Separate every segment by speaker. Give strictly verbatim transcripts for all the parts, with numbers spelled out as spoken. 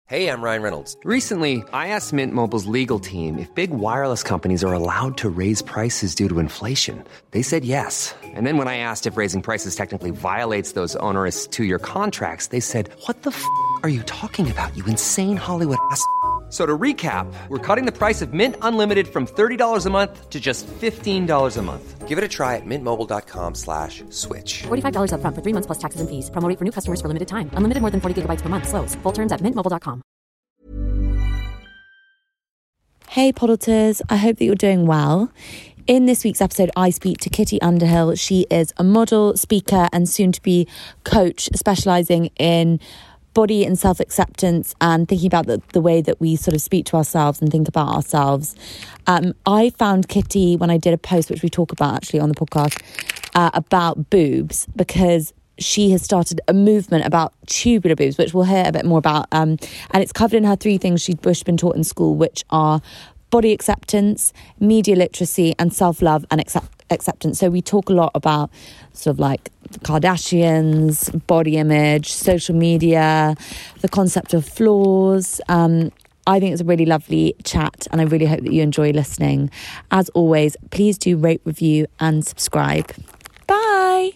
Speaker 1: Hey, I'm Ryan Reynolds.
Speaker 2: Recently, I asked Mint Mobile's legal team if big wireless companies are allowed to raise prices due to inflation. They said yes. And then when I asked if raising prices technically violates those onerous two-year contracts, they said, what the f*** are you talking about, you insane Hollywood ass f- So to recap, we're cutting the price of Mint Unlimited from thirty dollars a month to just fifteen dollars a month.
Speaker 1: Give it a try at mintmobile.com slash switch.
Speaker 3: forty-five dollars up front for three months plus taxes and fees. Promo rate for new customers for limited time. Unlimited more than forty gigabytes per month. Slows full terms at mint mobile dot com.
Speaker 4: Hey Poddleters, I hope that you're doing well. In this week's episode, I speak to Kitty Underhill. She is a model, speaker and soon-to-be coach specialising in body and self-acceptance and thinking about the, the way that we sort of speak to ourselves and think about ourselves. Um, I found Kitty when I did a post, which we talk about actually on the podcast, uh, about boobs, because she has started a movement about tubular boobs, which we'll hear a bit more about. Um, and it's covered in her three things she'd been taught in school, which are body acceptance, media literacy, and self-love and accept- acceptance. So we talk a lot about sort of like the Kardashians, body image, social media, the concept of flaws. Um, I think it's a really lovely chat and I really hope that you enjoy listening. As always, please do rate, review and subscribe. Bye!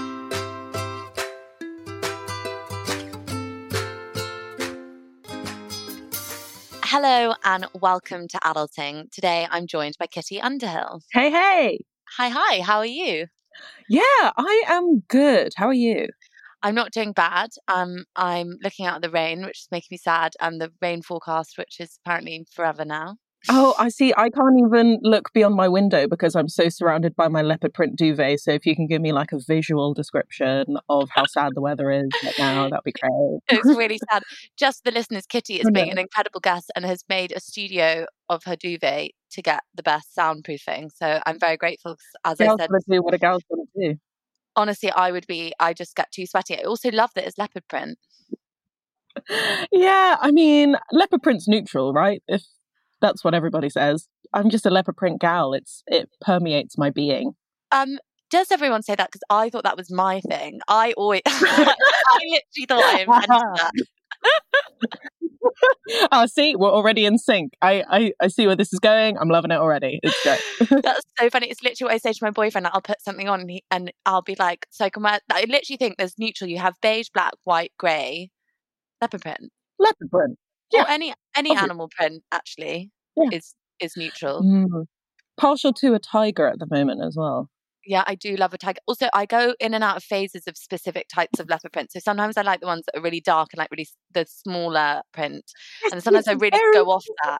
Speaker 4: Hello and welcome to Adulting. Today I'm joined by Kitty Underhill.
Speaker 5: Hey, hey.
Speaker 4: Hi, hi. How are you?
Speaker 5: Yeah, I am good. How are you?
Speaker 4: I'm not doing bad. Um, I'm looking out at the rain, which is making me sad, and the rain forecast, which is apparently forever now.
Speaker 5: Oh, I see. I can't even look beyond my window because I'm so surrounded by my leopard print duvet. So if you can give me like a visual description of how sad the weather is right now, that'd be great.
Speaker 4: It's really sad. Just the listeners, Kitty is
Speaker 5: Oh,
Speaker 4: being
Speaker 5: no.
Speaker 4: an incredible guest and has made a studio of her duvet to get the best soundproofing. So I'm very grateful. As
Speaker 5: Girls
Speaker 4: I said,
Speaker 5: gonna do what a girl's gonna do.
Speaker 4: honestly, I would be, I just get too sweaty. I also love that it's leopard print.
Speaker 5: Yeah, I mean, leopard print's neutral, right? If that's what everybody says. I'm just a leopard print gal. It's it permeates my being.
Speaker 4: Um, does everyone say that? Because I thought that was my thing. I always, I literally thought I invented that.
Speaker 5: Oh, see, we're already in sync. I, I, I see where this is going. I'm loving it already. It's great.
Speaker 4: That's so funny. It's literally what I say to my boyfriend. I'll put something on and, he, and I'll be like, so can I, I literally think there's neutral. You have beige, black, white, grey, leopard print.
Speaker 5: Leopard print. Yeah.
Speaker 4: Or any any
Speaker 5: Obvious.
Speaker 4: animal print, actually,
Speaker 5: Yeah.
Speaker 4: is is neutral.
Speaker 5: Mm. Partial to a tiger at the moment as well.
Speaker 4: Yeah, I do love a tiger. Also, I go in and out of phases of specific types of leopard print. So sometimes I like the ones that are really dark and like really s- the smaller print. And sometimes I
Speaker 5: It's
Speaker 4: really
Speaker 5: very-
Speaker 4: go off that.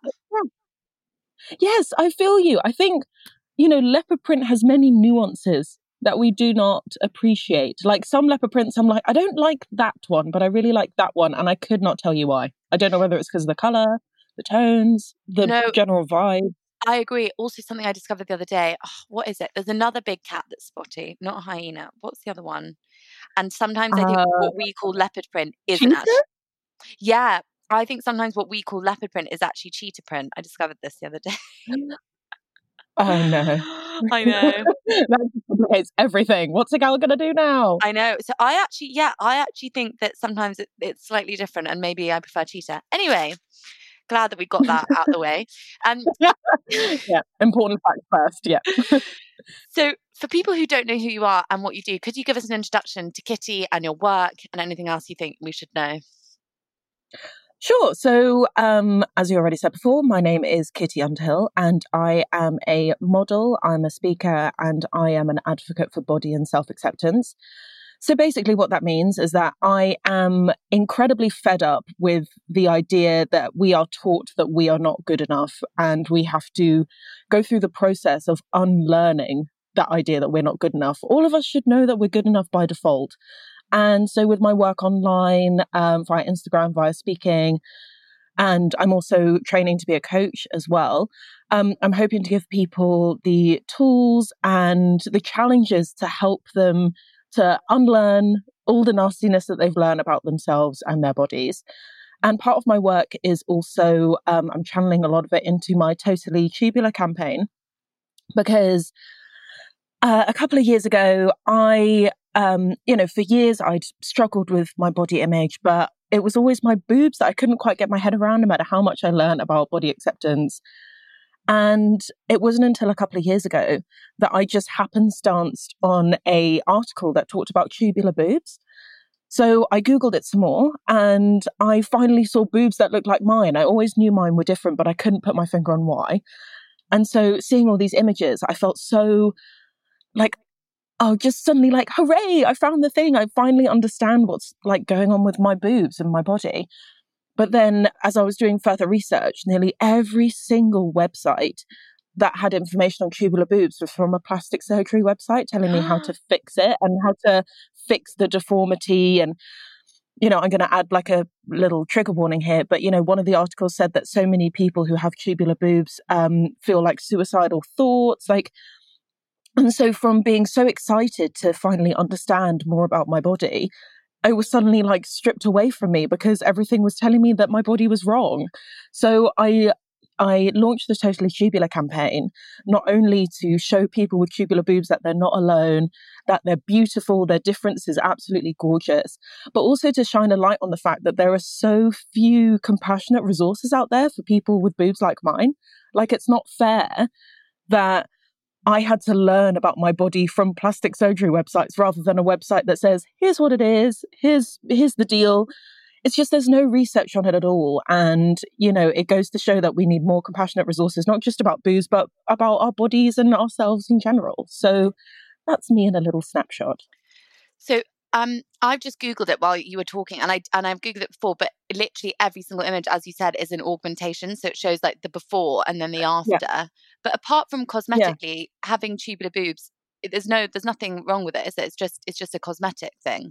Speaker 5: Yes, I feel you. I think, you know, leopard print has many nuances that we do not appreciate. Like some leopard prints, I'm like, I don't like that one, but I really like that one. And I could not tell you why. I don't know whether it's because of the colour, the tones, the
Speaker 4: No.
Speaker 5: general vibe.
Speaker 4: I agree. Also, something I discovered the other day. Oh, what is it? There's another big cat that's spotty, not a hyena. What's the other one? And sometimes I think
Speaker 5: Uh,
Speaker 4: what we call leopard print isn't
Speaker 5: cheetah?
Speaker 4: actually. Yeah, I think sometimes what we call leopard print is actually cheetah print. I discovered this the other day.
Speaker 5: Oh no.
Speaker 4: I know.
Speaker 5: That complicates everything. What's a gal gonna do now?
Speaker 4: I know. So I actually, yeah, I actually think that sometimes it, it's slightly different and maybe I prefer cheetah. Anyway, glad that we got that out of the way. Um,
Speaker 5: Yeah, important fact first. Yeah.
Speaker 4: so for people who don't know who you are and what you do, could you give us an introduction to Kitty and your work and anything else you think we should know?
Speaker 5: Sure. So, um, as you already said before, my name is Kitty Underhill and I am a model, I'm a speaker, and I am an advocate for body and self-acceptance. So basically what that means is that I am incredibly fed up with the idea that we are taught that we are not good enough and we have to go through the process of unlearning that idea that we're not good enough. All of us should know that we're good enough by default. And so with my work online, um, via Instagram, via speaking, and I'm also training to be a coach as well, um, I'm hoping to give people the tools and the challenges to help them to unlearn all the nastiness that they've learned about themselves and their bodies. And part of my work is also, um, I'm channeling a lot of it into my Totally Tubular campaign, because uh, a couple of years ago, I, um, you know, for years I'd struggled with my body image, but it was always my boobs that I couldn't quite get my head around, no matter how much I learned about body acceptance. And it wasn't until a couple of years ago that I just happenstanced on a article that talked about tubular boobs. So I Googled it some more and I finally saw boobs that looked like mine. I always knew mine were different, but I couldn't put my finger on why. And so seeing all these images, I felt so like, oh, just suddenly like, hooray, I found the thing. I finally understand what's like going on with my boobs and my body. But then as I was doing further research, nearly every single website that had information on tubular boobs was from a plastic surgery website telling me how to fix it and how to fix the deformity. And, you know, I'm going to add like a little trigger warning here, but, you know, one of the articles said that so many people who have tubular boobs um, feel like suicidal thoughts, like, and so from being so excited to finally understand more about my body, I was suddenly like stripped away from me because everything was telling me that my body was wrong. So I I launched the Totally Tubular campaign, not only to show people with tubular boobs that they're not alone, that they're beautiful, their difference is absolutely gorgeous, but also to shine a light on the fact that there are so few compassionate resources out there for people with boobs like mine. Like, it's not fair that I had to learn about my body from plastic surgery websites rather than a website that says, here's what it is, here's here's the deal. It's just there's no research on it at all. And, you know, it goes to show that we need more compassionate resources, not just about boobs, but about our bodies and ourselves in general. So that's me in a little snapshot.
Speaker 6: So um, I've just Googled it while you were talking, and, I, and I've Googled it before, but literally every single image, as you said, is an augmentation. So it shows like the before and then the after. Yeah. But apart from cosmetically yeah. having tubular boobs, there's no, there's nothing wrong with it, is it? It's just, it's just a cosmetic thing.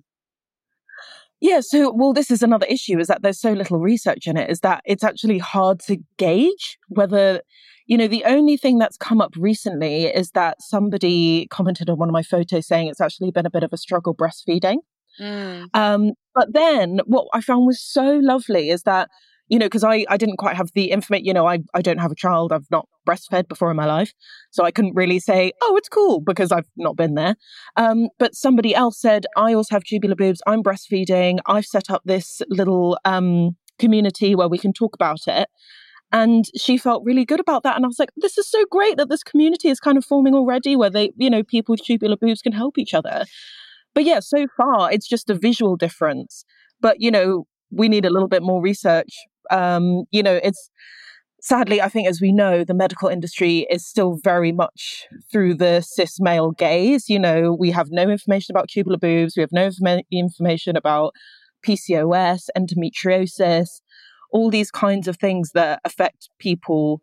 Speaker 5: Yeah, so, well, this is another issue, is that there's so little research in it, is that it's actually hard to gauge whether, you know, the only thing that's come up recently is that somebody commented on one of my photos saying it's actually been a bit of a struggle breastfeeding. Mm. Um, but then what I found was so lovely is that, you know, because I, I didn't quite have the information, you know, I, I don't have a child, I've not breastfed before in my life. So I couldn't really say, oh, it's cool, because I've not been there. Um, but somebody else said, I also have tubular boobs, I'm breastfeeding, I've set up this little um, community where we can talk about it. And she felt really good about that. And I was like, this is so great that this community is kind of forming already where they, you know, people with tubular boobs can help each other. But yeah, so far it's just a visual difference. But, you know, we need a little bit more research. Um, you know, it's sadly, I think, as we know, the medical industry is still very much through the cis male gaze. You know, we have no information about tubular boobs. We have no informa- information about P C O S, endometriosis, all these kinds of things that affect people,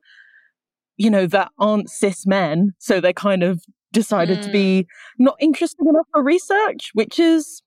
Speaker 5: you know, that aren't cis men. So they kind of decided mm. to be not interested enough for research, which is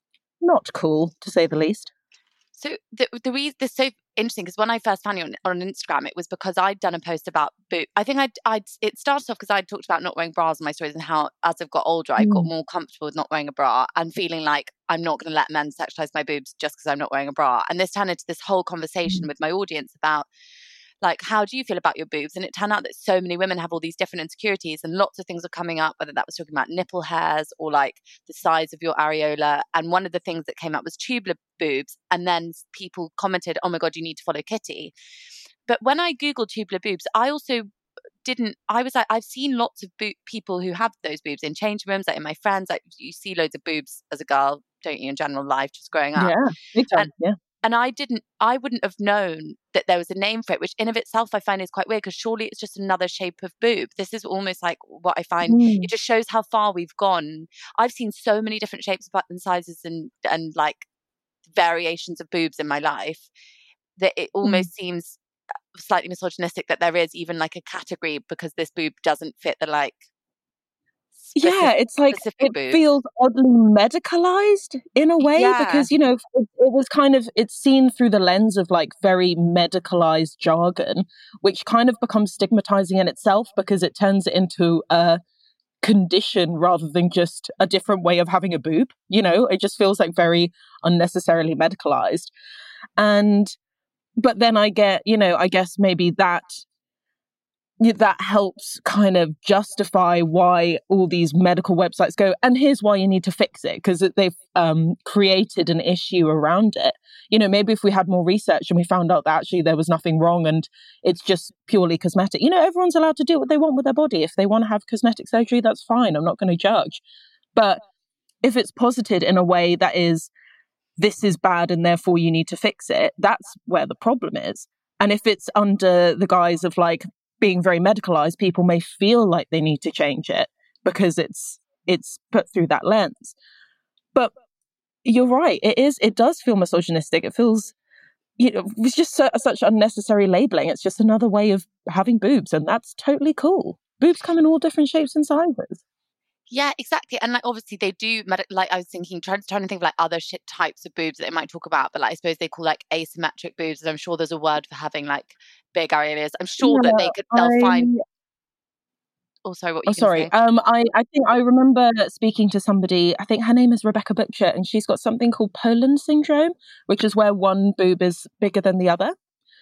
Speaker 5: not cool, to say the least.
Speaker 6: So the the reason this is so interesting, because when I first found you on, on Instagram, it was because I'd done a post about boob. I think I'd, I'd it started off because I'd talked about not wearing bras in my stories and how as I've got older, I mm. got more comfortable with not wearing a bra and feeling like I'm not going to let men sexualize my boobs just because I'm not wearing a bra. And this turned into this whole conversation mm. with my audience about, like, how do you feel about your boobs? And it turned out that so many women have all these different insecurities, and lots of things are coming up, whether that was talking about nipple hairs or like the size of your areola. And one of the things that came up was tubular boobs. And then people commented, oh my God, you need to follow Kitty. But when I Googled tubular boobs, I also didn't, I was like, I've seen lots of bo- people who have those boobs in change rooms, like in my friends, like you see loads of boobs as a girl, don't you, in general life, just growing up.
Speaker 5: Yeah, big time,
Speaker 6: and,
Speaker 5: yeah.
Speaker 6: And I didn't, I wouldn't have known that there was a name for it, which in of itself I find is quite weird, because surely it's just another shape of boob. This is almost like what I find, mm. it just shows how far we've gone. I've seen so many different shapes and sizes and, and like variations of boobs in my life that it almost mm. seems slightly misogynistic that there is even like a category because this boob doesn't fit the like Specific,
Speaker 5: yeah, it's like it
Speaker 6: boob.
Speaker 5: feels oddly medicalized in a way
Speaker 6: yeah.
Speaker 5: because, you know, it, it was kind of, it's seen through the lens of like very medicalized jargon, which kind of becomes stigmatizing in itself because it turns it into a condition rather than just a different way of having a boob. You know, it just feels like very unnecessarily medicalized. And, but then I get, you know, I guess maybe that that helps kind of justify why all these medical websites go, and here's why you need to fix it, because they've um, created an issue around it. You know, maybe if we had more research and we found out that actually there was nothing wrong and it's just purely cosmetic. You know, everyone's allowed to do what they want with their body. If they want to have cosmetic surgery, that's fine. I'm not going to judge. But if it's posited in a way that is, this is bad and therefore you need to fix it, that's where the problem is. And if it's under the guise of like, being very medicalized, people may feel like they need to change it because it's it's put through that lens. But you're right, it is it does feel misogynistic. It feels, you know, it's just so, such unnecessary labeling. It's just another way of having boobs, and that's totally cool. Boobs come in all different shapes and sizes.
Speaker 6: Yeah, exactly. And like obviously they do med- like I was thinking trying, trying to think of like other shit types of boobs that they might talk about, but like I suppose they call like asymmetric boobs, and I'm sure there's a word for having like big areas. I'm sure
Speaker 5: Yeah,
Speaker 6: that they could they'll
Speaker 5: I...
Speaker 6: find Oh sorry, what were you
Speaker 5: Oh sorry. Um I, I think I remember speaking to somebody, I think her name is Rebecca Butcher, and she's got something called Poland syndrome, which is where one boob is bigger than the other.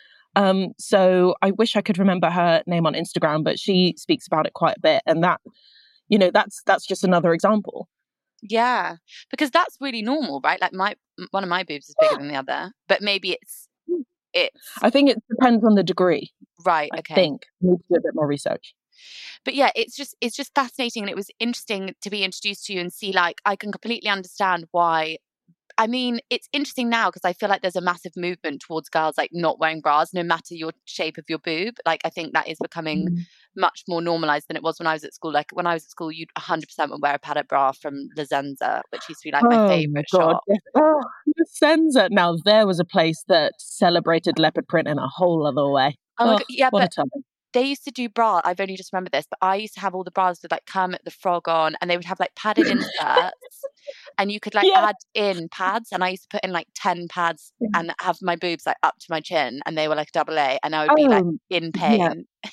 Speaker 5: Um so I wish I could remember her name on Instagram, but she speaks about it quite a bit, and that you know, that's that's just another example.
Speaker 6: Yeah, because that's really normal, right? Like my one of my boobs is bigger than the other, but maybe it's it's.
Speaker 5: I think it depends on the degree.
Speaker 6: Right.
Speaker 5: I
Speaker 6: okay.
Speaker 5: think we need to do a bit more research.
Speaker 6: But yeah, it's just it's just fascinating, and it was interesting to be introduced to you and see. Like, I can completely understand why. I mean, it's interesting now because I feel like there's a massive movement towards girls like not wearing bras, no matter your shape of your boob. Like, I think that is becoming mm. much more normalized than it was when I was at school. Like, when I was at school, you'd one hundred percent would wear a padded bra from La Senza, which used to be like my
Speaker 5: oh
Speaker 6: favorite
Speaker 5: my God.
Speaker 6: shop.
Speaker 5: Oh, La Senza. Now, there was a place that celebrated leopard print in a whole other way.
Speaker 6: Oh, my
Speaker 5: oh
Speaker 6: God. Yeah,
Speaker 5: what
Speaker 6: but
Speaker 5: a time.
Speaker 6: They used to do bra. I've only just remembered this, but I used to have all the bras with like Kermit the Frog on, and they would have like padded inserts, and you could like yeah. add in pads. And I used to put in like ten pads and have my boobs like up to my chin, and they were like double A, and I would be oh, like in pain.
Speaker 5: Yeah.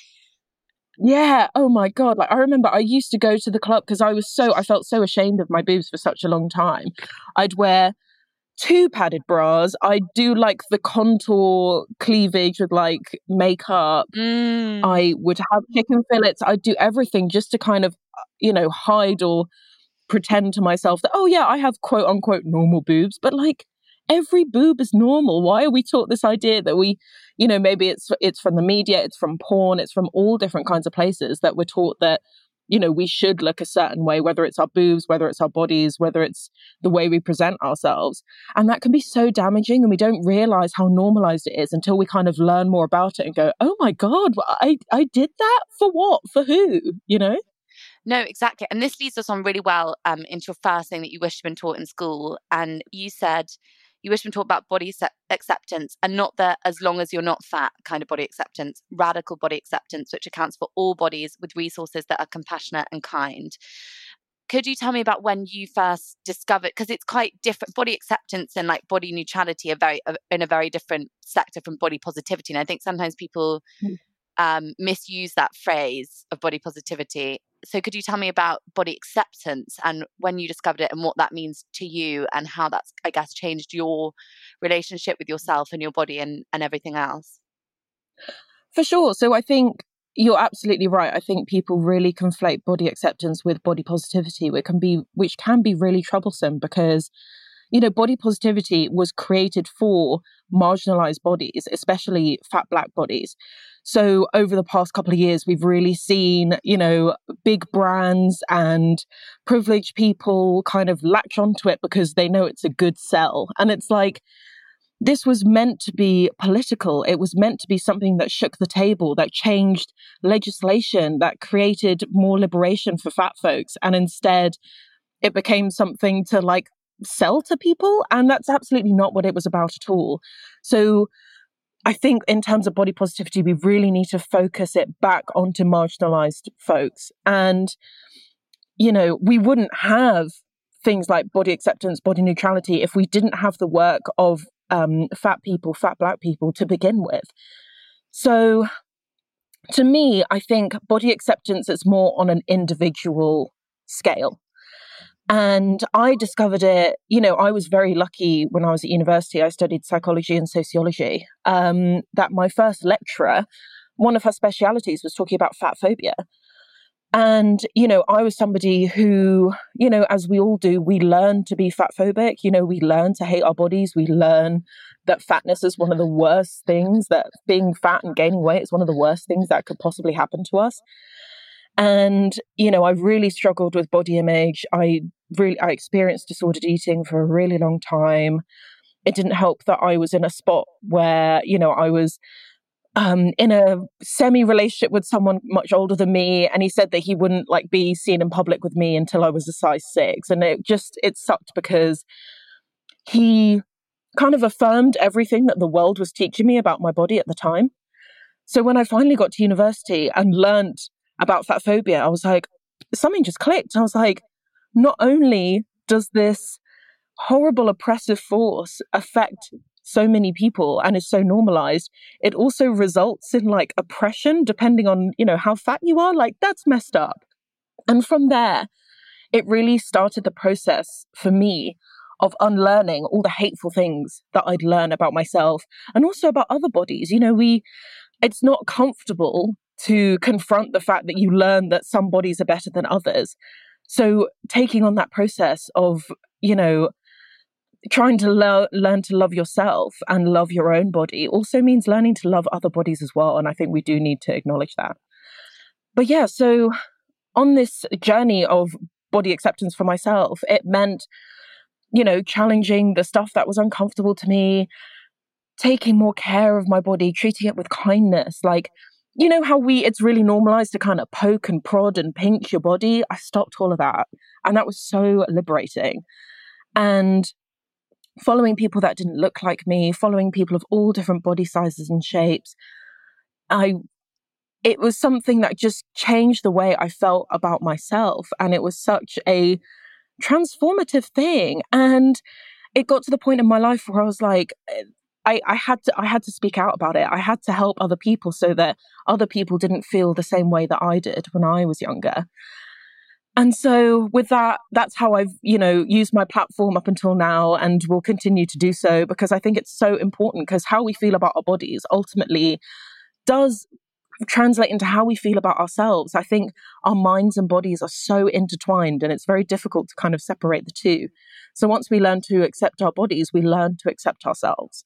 Speaker 5: yeah. Oh my God. Like I remember I used to go to the club because I was so I felt so ashamed of my boobs for such a long time. I'd wear two padded bras. I do like the contour cleavage with like makeup.
Speaker 6: Mm.
Speaker 5: I would have chicken fillets. I'd do everything just to kind of, you know, hide or pretend to myself that, oh yeah, I have quote unquote normal boobs. But like every boob is normal. Why are we taught this idea that we, you know, maybe it's it's from the media, it's from porn, it's from all different kinds of places that we're taught that, you know, we should look a certain way, whether it's our boobs, whether it's our bodies, whether it's the way we present ourselves. And that can be so damaging, and we don't realize how normalized it is until we kind of learn more about it and go, oh my God, I, I did that? For what? For who? You know?
Speaker 6: No, exactly. And this leads us on really well um, into your first thing that you wish you'd been taught in school. And you said you wish you'd been taught about body se- acceptance, and not the as long as you're not fat kind of body acceptance, radical body acceptance, which accounts for all bodies with resources that are compassionate and kind. Could you tell me about when you first discovered, because it's quite different, body acceptance and like body neutrality are very are in a very different sector from body positivity. And I think sometimes people um, misuse that phrase of body positivity. So could you tell me about body acceptance and when you discovered it and what that means to you, and how that's, I guess, changed your relationship with yourself and your body and, and everything else?
Speaker 5: For sure. So I think you're absolutely right. I think people really conflate body acceptance with body positivity, which can be which can be really troublesome because, you know, body positivity was created for marginalized bodies, especially fat Black bodies. So over the past couple of years, we've really seen, you know, big brands and privileged people kind of latch onto it because they know it's a good sell. And it's like, this was meant to be political. It was meant to be something that shook the table, that changed legislation, that created more liberation for fat folks. And instead, it became something to like sell to people. And that's absolutely not what it was about at all. So I think in terms of body positivity, we really need to focus it back onto marginalized folks. And, you know, we wouldn't have things like body acceptance, body neutrality, if we didn't have the work of um, fat people, fat Black people to begin with. So to me, I think body acceptance is more on an individual scale. And I discovered it, you know, I was very lucky when I was at university. I studied psychology and sociology, um, that my first lecturer one of her specialities was talking about fat phobia. And, you know, I was somebody who, you know, as we all do, we learn to be fat phobic. You know, we learn to hate our bodies. We learn that fatness is one of the worst things, that being fat and gaining weight is one of the worst things that could possibly happen to us. And, you know, I really struggled with body image. I really, I experienced disordered eating for a really long time. It didn't help that I was in a spot where, you know, I was um, in a semi-relationship with someone much older than me. And he said that he wouldn't like be seen in public with me until I was a size six. And it just, it sucked because he kind of affirmed everything that the world was teaching me about my body at the time. So when I finally got to university and learned about fat phobia, I was like, something just clicked. I was like, not only does this horrible oppressive force affect so many people and is so normalized, it also results in like oppression depending on, you know, how fat you are. Like, that's messed up. And from there, it really started the process for me of unlearning all the hateful things that I'd learned about myself and also about other bodies. You know, we, it's not comfortable to confront the fact that you learn that some bodies are better than others. So taking on that process of, you know, trying to lo- learn to love yourself and love your own body also means learning to love other bodies as well. And I think we do need to acknowledge that. But yeah, so on this journey of body acceptance for myself, it meant, you know, challenging the stuff that was uncomfortable to me, taking more care of my body, treating it with kindness. Like, you know how we, it's really normalized to kind of poke and prod and pinch your body. I stopped all of that. And that was so liberating. And following people that didn't look like me, following people of all different body sizes and shapes, I, it was something that just changed the way I felt about myself. And it was such a transformative thing. And it got to the point in my life where I was like, I, I had to I had to speak out about it. I had to help other people so that other people didn't feel the same way that I did when I was younger. And so with that, that's how I've, you know, used my platform up until now and will continue to do so, because I think it's so important, because how we feel about our bodies ultimately does translate into how we feel about ourselves. I think our minds and bodies are so intertwined and it's very difficult to kind of separate the two. So once we learn to accept our bodies, we learn to accept ourselves.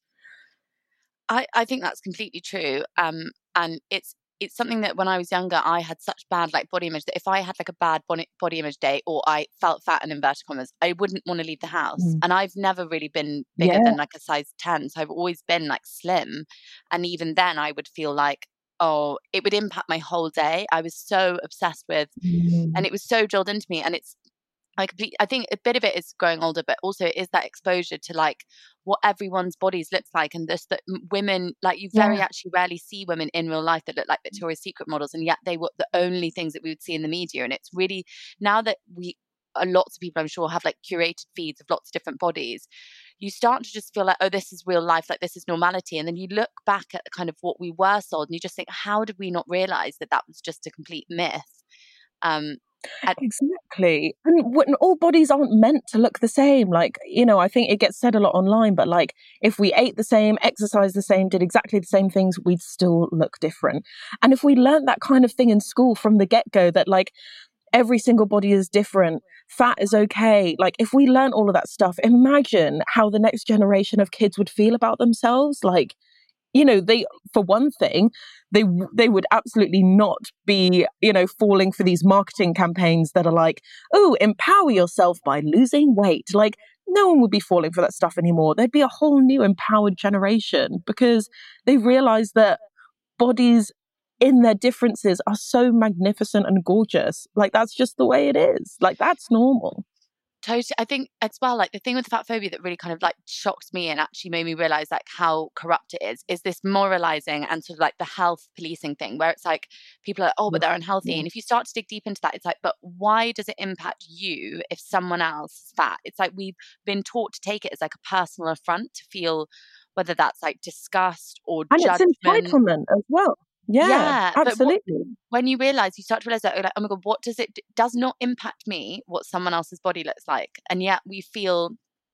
Speaker 6: I, I think that's completely true. Um, and it's it's something that when I was younger, I had such bad like body image that if I had like a bad body, body image day or I felt fat in inverted commas, I wouldn't want to leave the house. Mm. And I've never really been bigger yeah. than like a size ten. So I've always been like slim. And even then I would feel like, oh, it would impact my whole day. I was so obsessed with, mm. and it was so drilled into me. And it's, I complete, I think a bit of it is growing older, but also it is that exposure to like what everyone's bodies looks like. And this, that women, like you very yeah. actually rarely see women in real life that look like Victoria's Secret models. And yet they were the only things that we would see in the media. And it's really, now that we, uh, lots of people I'm sure have like curated feeds of lots of different bodies, you start to just feel like, oh, this is real life, like this is normality. And then you look back at kind of what we were sold and you just think, how did we not realize that that was just a complete myth? Um,
Speaker 5: And exactly. And when all bodies aren't meant to look the same. Like, you know, I think it gets said a lot online, but like if we ate the same, exercised the same, did exactly the same things, we'd still look different. And if we learned that kind of thing in school from the get-go, that like every single body is different, fat is okay. Like if we learn all of that stuff, imagine how the next generation of kids would feel about themselves. Like, you know, they, for one thing, they they would absolutely not be, you know, falling for these marketing campaigns that are like, oh, empower yourself by losing weight. Like, no one would be falling for that stuff anymore. There'd be a whole new empowered generation because they realize that bodies in their differences are so magnificent and gorgeous. Like, that's just the way it is. Like, that's normal.
Speaker 6: Totally. I think as well, like the thing with fat phobia that really kind of like shocked me and actually made me realize like how corrupt it is, is this moralizing and sort of like the health policing thing where it's like people are, oh, but they're unhealthy. Yeah. And if you start to dig deep into that, it's like, but why does it impact you if someone else is fat? It's like we've been taught to take it as like a personal affront to feel whether that's like disgust or
Speaker 5: and
Speaker 6: judgment.
Speaker 5: And it's entitlement as well. Yeah, yeah, absolutely.
Speaker 6: What, when you realize, you start to realize that, like, oh my God, what does it, does not impact me what someone else's body looks like. And yet we feel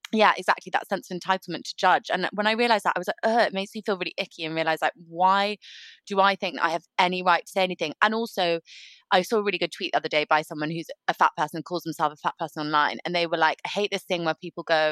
Speaker 6: yeah, exactly, that sense of entitlement to judge. And when I realized that, I was like, oh, it makes me feel really icky, and realize like, why do I think that I have any right to say anything? And also, I saw a really good tweet the other day by someone who's a fat person, calls themselves a fat person online. And they were like, I hate this thing where people go,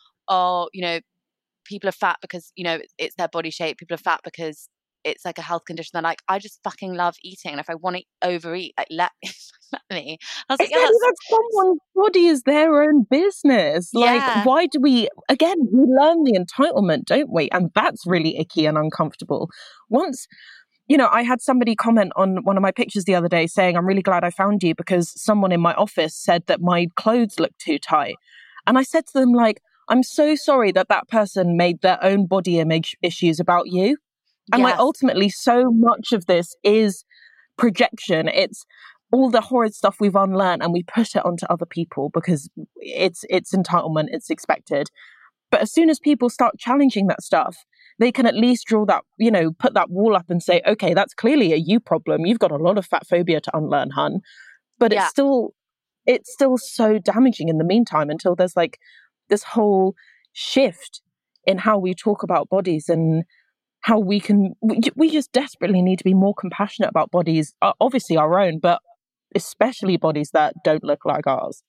Speaker 6: oh, you know, people are fat because, you know, it's their body shape. People are fat because it's like a health condition. They're like, I just fucking love eating. And if I want to overeat, like, let, let me. I was like, yeah,
Speaker 5: Exactly,
Speaker 6: that's,
Speaker 5: that someone's body is their own business. Like,
Speaker 6: yeah.
Speaker 5: why do we, again, we learn the entitlement, don't we? And that's really icky and uncomfortable. Once, you know, I had somebody comment on one of my pictures the other day saying, I'm really glad I found you because someone in my office said that my clothes looked too tight. And I said to them, like, I'm so sorry that that person made their own body image issues about you. And
Speaker 6: Yes.
Speaker 5: like, ultimately, so much of this is projection. It's all the horrid stuff we've unlearned and we push it onto other people because it's it's entitlement, it's expected. But as soon as people start challenging that stuff, they can at least draw that, you know, put that wall up and say, okay, that's clearly a you problem. You've got a lot of fat phobia to unlearn, hun. But
Speaker 6: Yeah.
Speaker 5: it's still, it's still so damaging in the meantime until there's like this whole shift in how we talk about bodies and how we can, we, we just desperately need to be more compassionate about bodies, uh, obviously our own, but especially bodies that don't look like ours.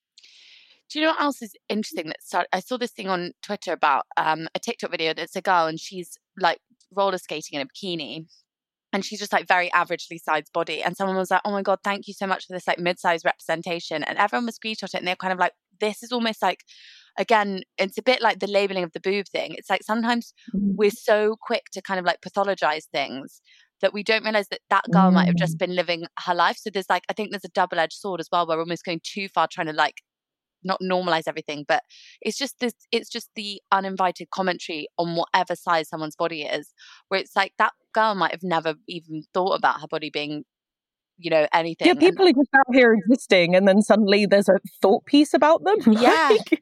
Speaker 6: Do you know what else is interesting? That started, I saw this thing on Twitter about um, a TikTok video. It's a girl and she's like roller skating in a bikini. And she's just like very averagely sized body. And someone was like, oh my God, thank you so much for this like mid-sized representation. And everyone was screenshot it and they're kind of like, this is almost like, again, it's a bit like the labeling of the boob thing. It's like sometimes
Speaker 5: Mm.
Speaker 6: we're so quick to kind of like pathologize things that we don't realize that that girl might have just been living her life. So there's like, I think there's a double-edged sword as well, where we're almost going too far trying to like not normalize everything, but it's just this, it's just the uninvited commentary on whatever size someone's body is, where it's like that girl might have never even thought about her body being, you know, anything.
Speaker 5: Yeah, people and, are just out here existing and then suddenly there's a thought piece about them.
Speaker 6: Yeah.
Speaker 5: Like,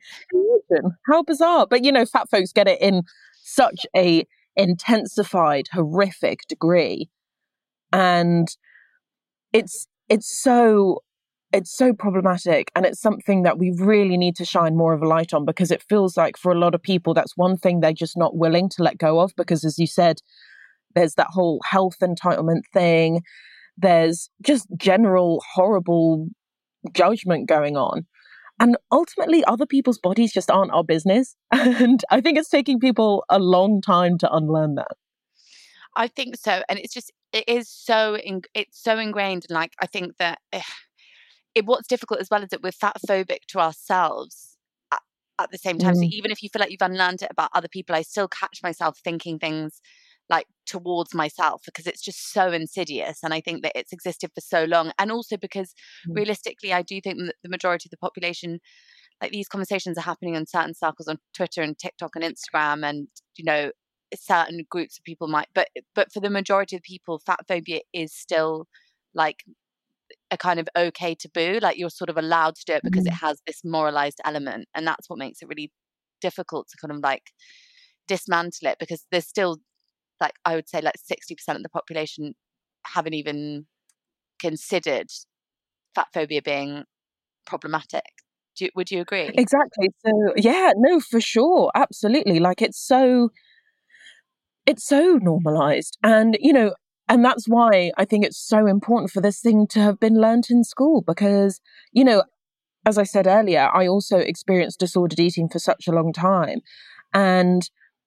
Speaker 5: how bizarre. But, you know, fat folks get it in such a intensified, horrific degree. And it's it's so it's so problematic, and it's something that we really need to shine more of a light on, because it feels like for a lot of people that's one thing they're just not willing to let go of, because as you said, there's that whole health entitlement thing, there's just general horrible judgment going on, and ultimately other people's bodies just aren't our business. And I think it's taking people a long time to unlearn that.
Speaker 6: I think so, and it's just it is so in, it's so ingrained, and like I think that ugh, it, what's difficult as well is that we're fat phobic to ourselves at, at the same time. Mm. So even if you feel like you've unlearned it about other people, I still catch myself thinking things like towards myself, because it's just so insidious. And I think that it's existed for so long. And also because mm. realistically, I do think that the majority of the population, like these conversations are happening in certain circles on Twitter and TikTok and Instagram, and, you know, certain groups of people might, but but for the majority of people, fat phobia is still like a kind of okay taboo. Like you're sort of allowed to do it because mm. it has this moralized element, and that's what makes it really difficult to kind of like dismantle it, because there's still, like, I would say like sixty percent of the population haven't even considered fat phobia being problematic. Do you, would you agree?
Speaker 5: Exactly. So yeah, no, for sure, absolutely. Like it's so. It's so normalized. And, you know, and that's why I think it's so important for this thing to have been learnt in school, because, you know, as I said earlier, I also experienced disordered eating for such a long time. And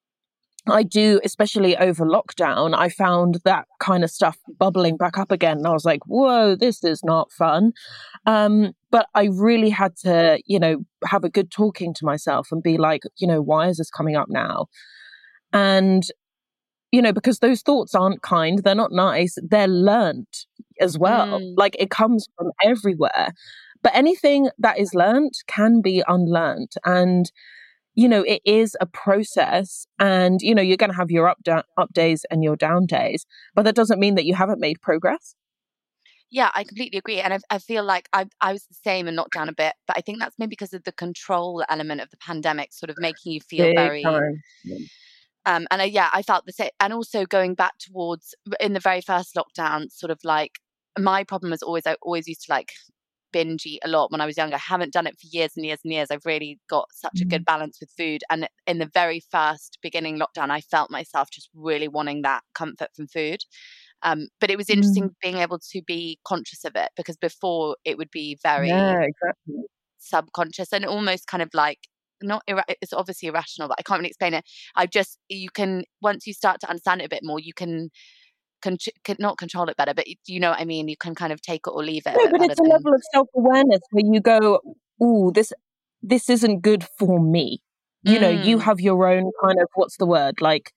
Speaker 5: I do, especially over lockdown, I found that kind of stuff bubbling back up again. And I was like, whoa, this is not fun. Um, but I really had to, you know, have a good talking to myself and be like, you know, why is this coming up now? And you know, because those thoughts aren't kind, they're not nice, they're learnt as well. Mm. Like it comes from everywhere. But anything that is learnt can be unlearnt. And, you know, it is a process. And, you know, you're going to have your up, da- up days and your down days. But that doesn't mean that you haven't made progress.
Speaker 6: Yeah, I completely agree. And I, I feel like I, I was the same and knocked down a bit. But I think that's maybe because of the control element of the pandemic sort of making you feel
Speaker 5: Big
Speaker 6: very...
Speaker 5: time. Yeah.
Speaker 6: Um, and I, yeah, I felt the same. And also going back towards in the very first lockdown, sort of like my problem was always, I always used to like binge eat a lot when I was younger. I haven't done it for years and years and years. I've really got such a good balance with food. And in the very first beginning lockdown, I felt myself just really wanting that comfort from food. Um, but it was interesting mm. being able to be conscious of it, because before it would be very
Speaker 5: yeah, exactly.
Speaker 6: subconscious and almost kind of like, not ira- it's obviously irrational, but I can't really explain it. I just, you can, once you start to understand it a bit more, you can Con- can not control it better, but you know what I mean? You can kind of take it or leave it.
Speaker 5: No, but it's a
Speaker 6: than...
Speaker 5: level of self-awareness where you go, ooh, this this isn't good for me. You mm. know, you have your own kind of, what's the word? Like,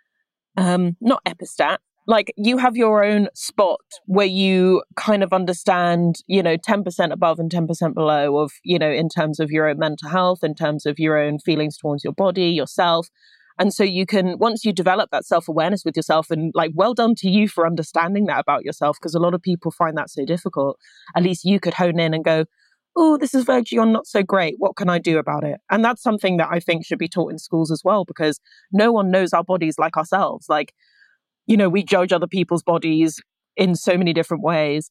Speaker 5: um, not epistat. Like, you have your own spot where you kind of understand, you know, ten percent above and ten percent below of, you know, in terms of your own mental health, in terms of your own feelings towards your body, yourself. And so you can, once you develop that self-awareness with yourself, and like, well done to you for understanding that about yourself, because a lot of people find that so difficult. At least you could hone in and go, oh, this is verging on not so great. What can I do about it? And that's something that I think should be taught in schools as well, because no one knows our bodies like ourselves. Like, you know, we judge other people's bodies in so many different ways.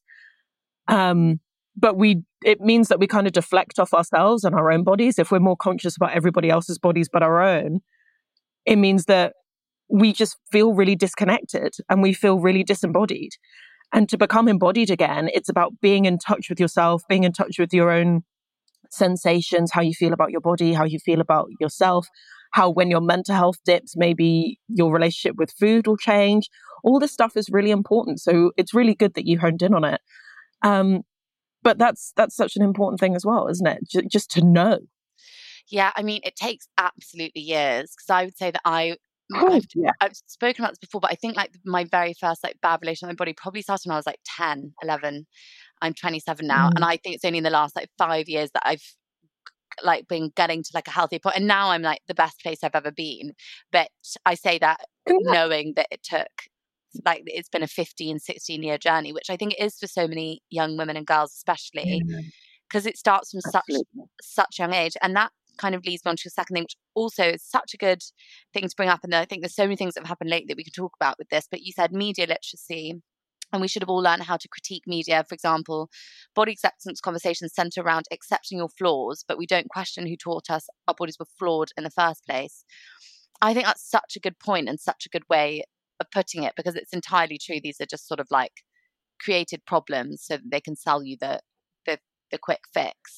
Speaker 5: Um, but we, it means that we kind of deflect off ourselves and our own bodies. If we're more conscious about everybody else's bodies but our own, it means that we just feel really disconnected and we feel really disembodied. And to become embodied again, it's about being in touch with yourself, being in touch with your own sensations, how you feel about your body, how you feel about yourself, how when your mental health dips, maybe your relationship with food will change. All this stuff is really important. So it's really good that you honed in on it. Um, but that's that's such an important thing as well, isn't it? J- just to know.
Speaker 6: Yeah, I mean, it takes absolutely years, because I would say that I,
Speaker 5: oh,
Speaker 6: I've,
Speaker 5: yeah.
Speaker 6: I've spoken about this before, but I think like my very first like bad relation with my body probably started when I was like ten, eleven. I'm twenty-seven now. Mm. And I think it's only in the last like five years that I've like been getting to like a healthy point. And now I'm like the best place I've ever been. But I say that knowing that it took, like, it's been a fifteen, sixteen year journey, which I think it is for so many young women and girls, especially because yeah. it starts from Absolutely. such such young age. And that kind of leads me on to a second thing, which also is such a good thing to bring up. And I think there's so many things that have happened lately that we can talk about with this. But you said media literacy, and we should have all learned how to critique media. For example, body acceptance conversations center around accepting your flaws, but we don't question who taught us our bodies were flawed in the first place. I think that's such a good point and such a good way of putting it, because it's entirely true. These are just sort of like created problems so that they can sell you the the, the quick fix.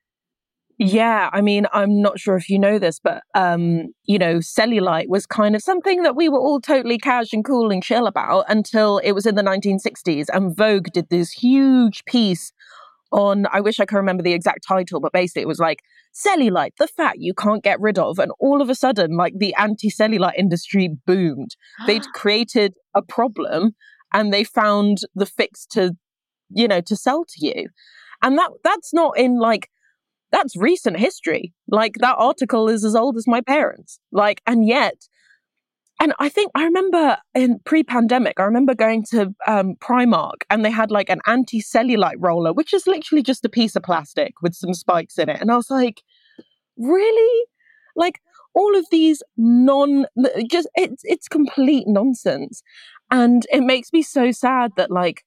Speaker 5: Yeah, I mean, I'm not sure if you know this, but, um, you know, cellulite was kind of something that we were all totally cash and cool and chill about until it was in the nineteen sixties. And Vogue did this huge piece on, I wish I could remember the exact title, but basically it was like, cellulite, the fat you can't get rid of. And all of a sudden, like, the anti-cellulite industry boomed. They'd created a problem and they found the fix to, you know, to sell to you. And that that's not in like, that's recent history. Like, that article is as old as my parents. Like, and yet, and I think I remember in pre-pandemic, I remember going to um, Primark and they had like an anti-cellulite roller, which is literally just a piece of plastic with some spikes in it. And I was like, really? Like, all of these non, just, it's, it's complete nonsense. And it makes me so sad that, like,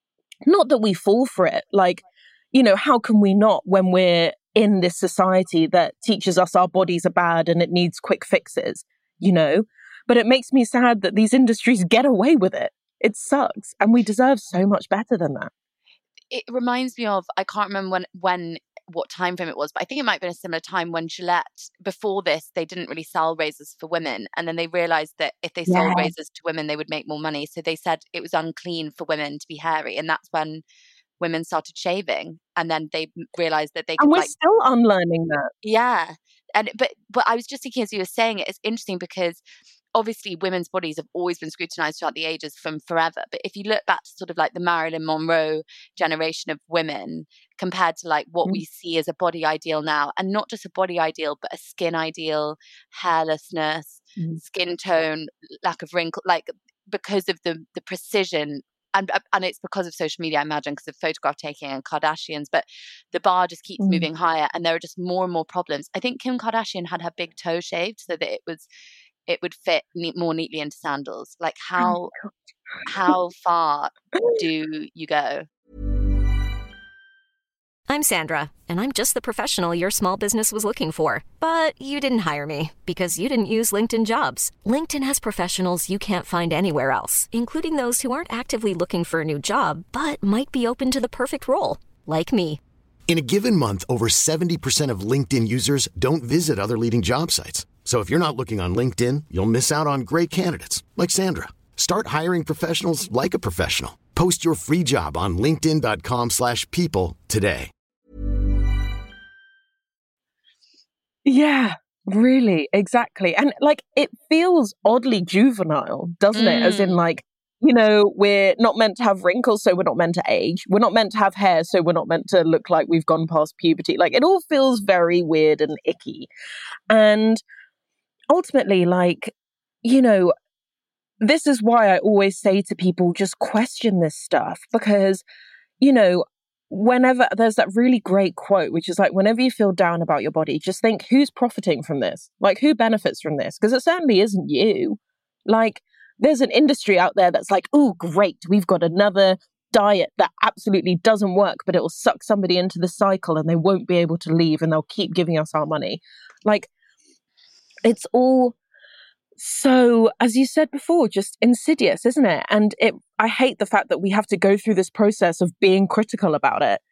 Speaker 5: not that we fall for it. Like, you know, how can we not when we're in this society that teaches us our bodies are bad and it needs quick fixes, you know? But it makes me sad that these industries get away with it. It sucks. And we deserve so much better than that.
Speaker 6: It reminds me of, I can't remember when, when what time frame it was, but I think it might have been a similar time when Gillette, before this, they didn't really sell razors for women. And then they realized that if they sold yeah. razors to women, they would make more money. So they said it was unclean for women to be hairy. And that's when women started shaving, and then they realized that they could,
Speaker 5: and we're
Speaker 6: like,
Speaker 5: still unlearning that.
Speaker 6: Yeah. And but but I was just thinking as you were saying it, it's interesting because obviously women's bodies have always been scrutinized throughout the ages from forever. But if you look back to sort of like the Marilyn Monroe generation of women compared to like what mm. we see as a body ideal now, and not just a body ideal, but a skin ideal, hairlessness, mm. skin tone, lack of wrinkle, like because of the the precision. And and it's because of social media, I imagine, because of photograph taking and Kardashians. But the bar just keeps mm. moving higher, and there are just more and more problems. I think Kim Kardashian had her big toe shaved so that it was it would fit neat, more neatly into sandals. Like, how oh how far do you go?
Speaker 7: I'm Sandra, and I'm just the professional your small business was looking for. But you didn't hire me because you didn't use LinkedIn Jobs. LinkedIn has professionals you can't find anywhere else, including those who aren't actively looking for a new job, but might be open to the perfect role, like me.
Speaker 8: In a given month, over seventy percent of LinkedIn users don't visit other leading job sites. So if you're not looking on LinkedIn, you'll miss out on great candidates like Sandra. Start hiring professionals like a professional. Post your free job on linkedin dot com slash people today.
Speaker 5: Yeah, really, exactly. And like, it feels oddly juvenile, doesn't it? As in,
Speaker 6: Mm.
Speaker 5: like, you know, we're not meant to have wrinkles, so we're not meant to age. We're not meant to have hair, so we're not meant to look like we've gone past puberty. Like, it all feels very weird and icky. And ultimately, like, you know, this is why I always say to people, just question this stuff. Because, you know, whenever there's that really great quote, which is like, whenever you feel down about your body, just think, who's profiting from this? Like, who benefits from this? Because it certainly isn't you. Like, there's an industry out there that's like, oh, great, we've got another diet that absolutely doesn't work, but it will suck somebody into the cycle and they won't be able to leave and they'll keep giving us our money. Like, it's all so, as you said before, just insidious, isn't it? And it, I hate the fact that we have to go through this process of being critical about it.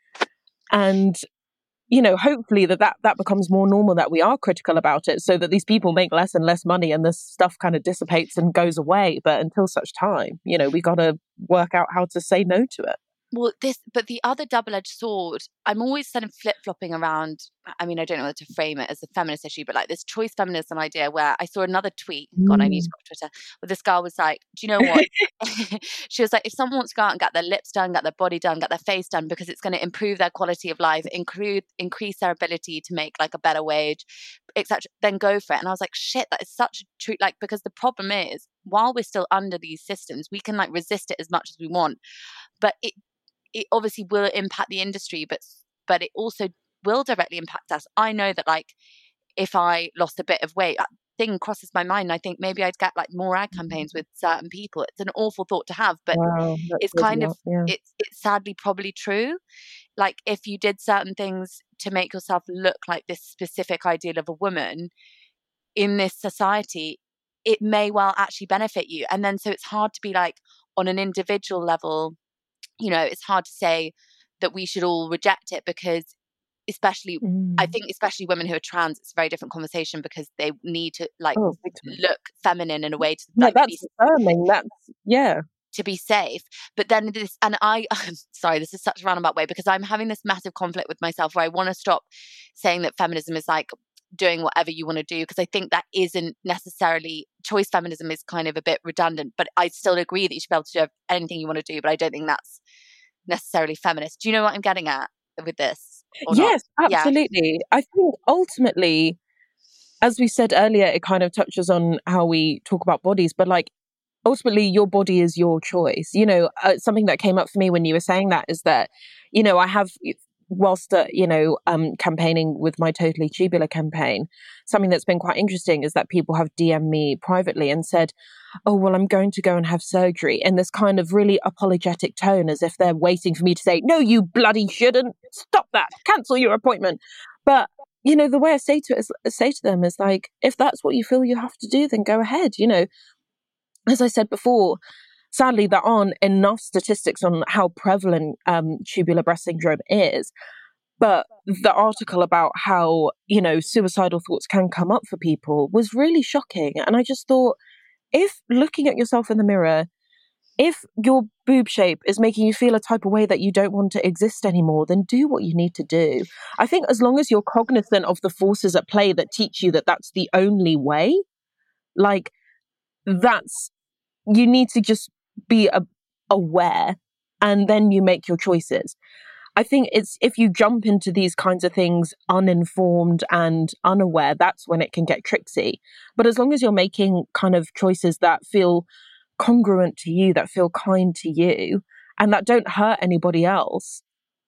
Speaker 5: And, you know, hopefully that, that that becomes more normal, that we are critical about it, so that these people make less and less money and this stuff kind of dissipates and goes away. But until such time, you know, we got to work out how to say no to it.
Speaker 6: Well, this, but the other double-edged sword, I'm always kind of flip-flopping around. I mean, I don't know whether to frame it as a feminist issue, but like this choice feminism idea where I saw another tweet, mm. God, I need to go to Twitter, where this girl was like, do you know what? She was like, if someone wants to go out and get their lips done, get their body done, get their face done, because it's going to improve their quality of life, include, increase their ability to make like a better wage, et cetera, then go for it. And I was like, shit, that is such a true, like, because the problem is, while we're still under these systems, we can like resist it as much as we want, but it, it obviously will impact the industry, but but it also will directly impact us. I know that like if I lost a bit of weight, that thing crosses my mind. I think maybe I'd get like more ad campaigns with certain people. It's an awful thought to have, but
Speaker 5: wow,
Speaker 6: it's kind of yeah. it's it's sadly probably true. Like if you did certain things to make yourself look like this specific ideal of a woman in this society, it may well actually benefit you. And then so it's hard to be like on an individual level, you know, it's hard to say that we should all reject it, because especially, mm. I think especially women who are trans, it's a very different conversation because they need to like oh, look feminine in a way to like,
Speaker 5: no, that's affirming. That's, yeah.
Speaker 6: to be safe. But then this, and I, I'm sorry, this is such a roundabout way, because I'm having this massive conflict with myself where I want to stop saying that feminism is like doing whatever you want to do, because I think that isn't necessarily, choice feminism is kind of a bit redundant, but I still agree that you should be able to do anything you want to do, but I don't think that's necessarily feminist. Do you know what I'm getting at with this?
Speaker 5: Yes, not? absolutely. Yeah. I think ultimately, as we said earlier, it kind of touches on how we talk about bodies, but like ultimately your body is your choice. You know, uh, something that came up for me when you were saying that is that, you know, I have, whilst, uh, you know, um, campaigning with my Totally Tubular campaign, something that's been quite interesting is that people have D M'd me privately and said, oh, well, I'm going to go and have surgery, in this kind of really apologetic tone, as if they're waiting for me to say, no, you bloody shouldn't, stop that, cancel your appointment. But, you know, the way I say to it is, say to them is like, if that's what you feel you have to do, then go ahead. You know, as I said before, sadly, there aren't enough statistics on how prevalent um, tubular breast syndrome is. But the article about how, you know, suicidal thoughts can come up for people was really shocking. And I just thought, if looking at yourself in the mirror, if your boob shape is making you feel a type of way that you don't want to exist anymore, then do what you need to do. I think as long as you're cognizant of the forces at play that teach you that that's the only way, like that's, you need to just be a, aware, and then you make your choices. I think it's, if you jump into these kinds of things uninformed and unaware, that's when it can get tricksy. But as long as you're making kind of choices that feel congruent to you, that feel kind to you, and that don't hurt anybody else,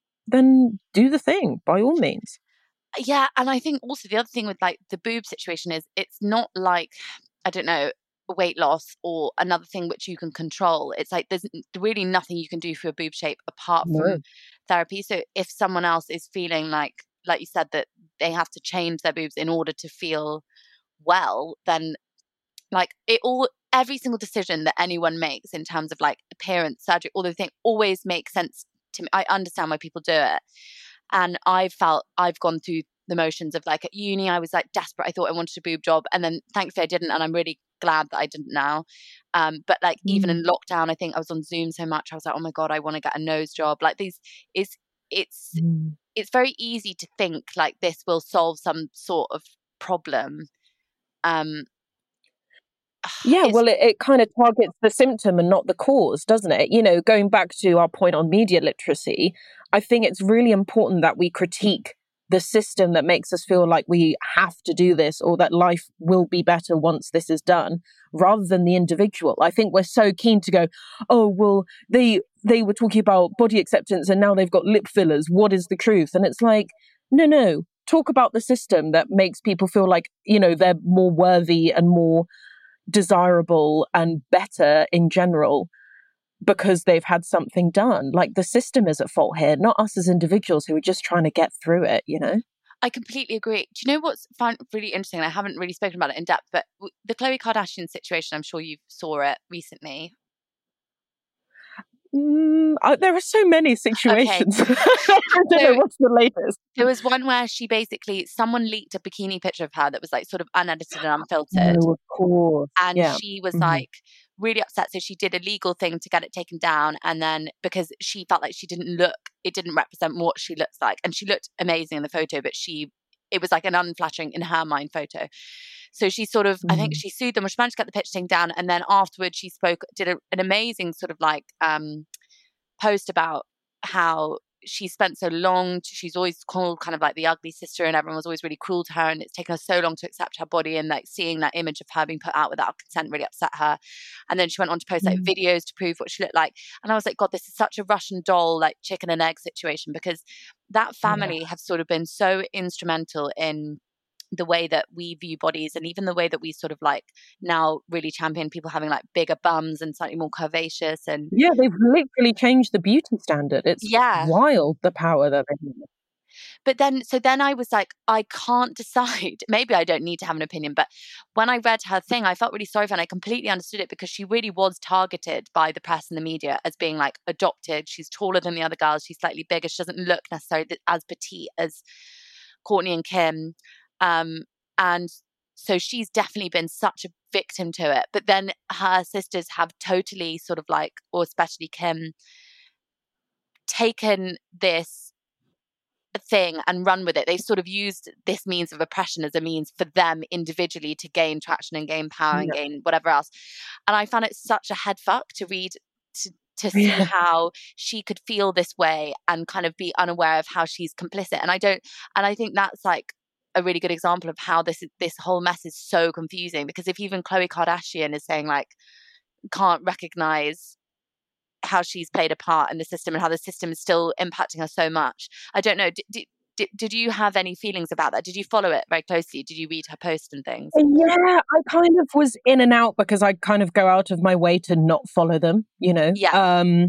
Speaker 5: then do the thing by all means.
Speaker 6: Yeah. And I think also the other thing with like the boob situation is it's not like, I don't know, weight loss or another thing which you can control. It's like there's really nothing you can do for your boob shape apart no. from therapy. So if someone else is feeling like, like you said, that they have to change their boobs in order to feel well, then like it all, every single decision that anyone makes in terms of like appearance, surgery, all those things always make sense to me. I understand why people do it. And I've felt, I've gone through the motions of like at uni, I was like desperate. I thought I wanted a boob job. And then thankfully I didn't. And I'm really glad that I didn't now. Um, but like mm. even in lockdown, I think I was on Zoom so much. I was like, oh my God, I want to get a nose job. Like these is, it's, mm. it's very easy to think like this will solve some sort of problem. Um,
Speaker 5: Yeah, well, it, it kind of targets the symptom and not the cause, doesn't it? You know, going back to our point on media literacy, I think it's really important that we critique the system that makes us feel like we have to do this or that life will be better once this is done, rather than the individual. I think we're so keen to go, oh, well, they they were talking about body acceptance and now they've got lip fillers. What is the truth? And it's like, no, no, talk about the system that makes people feel like, you know, they're more worthy and more desirable and better in general because they've had something done. Like the system is at fault here, not us as individuals who are just trying to get through it, you know?
Speaker 6: I completely agree. Do you know what's found really interesting? I haven't really spoken about it in depth, but the Khloe Kardashian situation, I'm sure you saw it recently.
Speaker 5: Mm, uh, there are so many situations. Okay. I don't
Speaker 6: so,
Speaker 5: know what's the latest.
Speaker 6: There was one where she basically, someone leaked a bikini picture of her that was like sort of unedited and unfiltered.
Speaker 5: Oh, of course.
Speaker 6: And
Speaker 5: yeah.
Speaker 6: she was
Speaker 5: mm-hmm.
Speaker 6: like really upset. So she did a legal thing to get it taken down. And then because she felt like she didn't look, it didn't represent what she looks like. And she looked amazing in the photo, but she, it was like an unflattering in her mind photo. So she sort of, mm. I think she sued them, or she managed to get the picture taken down. And then afterwards she spoke, did a, an amazing sort of like um, post about how she spent so long, to, she's always called kind of like the ugly sister and everyone was always really cruel to her. And it's taken her so long to accept her body, and like seeing that image of her being put out without consent really upset her. And then she went on to post like mm. videos to prove what she looked like. And I was like, God, this is such a Russian doll, like chicken and egg situation, because that family yeah. have sort of been so instrumental in the way that we view bodies, and even the way that we sort of like now really champion people having like bigger bums and slightly more curvaceous. And
Speaker 5: yeah, they've literally changed the beauty standard. It's yeah. wild, the power that they have.
Speaker 6: But then, so then I was like, I can't decide. Maybe I don't need to have an opinion. But when I read her thing, I felt really sorry for her, and I completely understood it, because she really was targeted by the press and the media as being like adopted. She's taller than the other girls. She's slightly bigger. She doesn't look necessarily as petite as Kourtney and Kim. Um, and so she's definitely been such a victim to it. But then her sisters have totally sort of like, or especially Kim, taken this thing and run with it. They've sort of used this means of oppression as a means for them individually to gain traction and gain power and yeah. gain whatever else. And I found it such a head fuck to read, to to see yeah. how she could feel this way and kind of be unaware of how she's complicit. And I don't, and I think that's like a really good example of how this this whole mess is so confusing, because if even Khloe Kardashian is saying like can't recognize how she's played a part in the system and how the system is still impacting her so much, I don't know. Did, did, did you have any feelings about that? Did you follow it very closely? Did you read her post and things?
Speaker 5: Yeah, I kind of was in and out because I kind of go out of my way to not follow them, you know?
Speaker 6: Yeah.
Speaker 5: Um,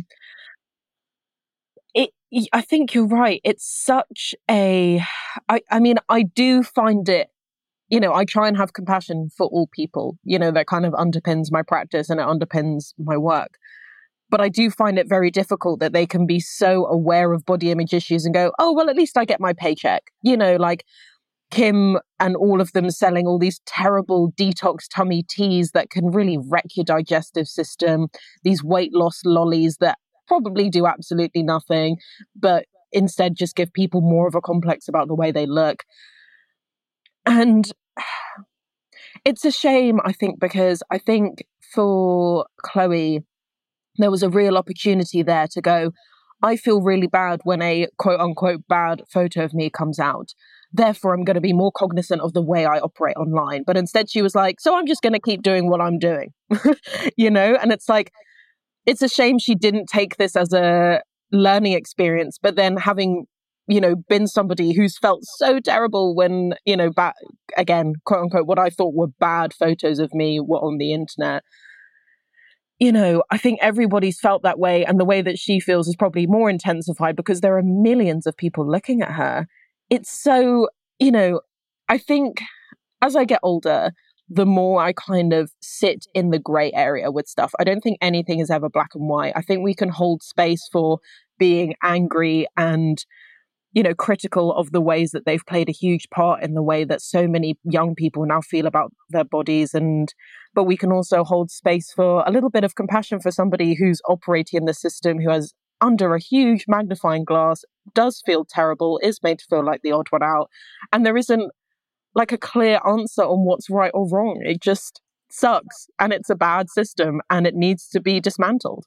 Speaker 5: it, I think you're right. It's such a, I, I mean, I do find it, you know, I try and have compassion for all people, you know, that kind of underpins my practice and it underpins my work. But I do find it very difficult that they can be so aware of body image issues and go, oh, well, at least I get my paycheck. You know, like Kim and all of them selling all these terrible detox tummy teas that can really wreck your digestive system, these weight loss lollies that probably do absolutely nothing, but instead just give people more of a complex about the way they look. And it's a shame, I think, because I think for Khloe, there was a real opportunity there to go, I feel really bad when a quote unquote bad photo of me comes out. Therefore, I'm going to be more cognizant of the way I operate online. But instead she was like, so I'm just going to keep doing what I'm doing, you know? And it's like, it's a shame she didn't take this as a learning experience, but then having, you know, been somebody who's felt so terrible when, you know, ba- again, quote unquote, what I thought were bad photos of me were on the internet. you know, I think everybody's felt that way. And the way that she feels is probably more intensified because there are millions of people looking at her. It's so, you know, I think as I get older, the more I kind of sit in the grey area with stuff. I don't think anything is ever black and white. I think we can hold space for being angry and, you know, critical of the ways that they've played a huge part in the way that so many young people now feel about their bodies. And, but we can also hold space for a little bit of compassion for somebody who's operating in the system, who has under a huge magnifying glass, does feel terrible, is made to feel like the odd one out. And there isn't like a clear answer on what's right or wrong. It just sucks and it's a bad system and it needs to be dismantled.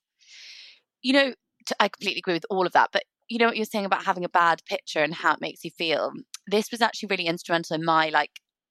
Speaker 6: You know, t- I completely agree with all of that. But you know what you're saying about having a bad picture and how it makes you feel? This was actually really instrumental in my like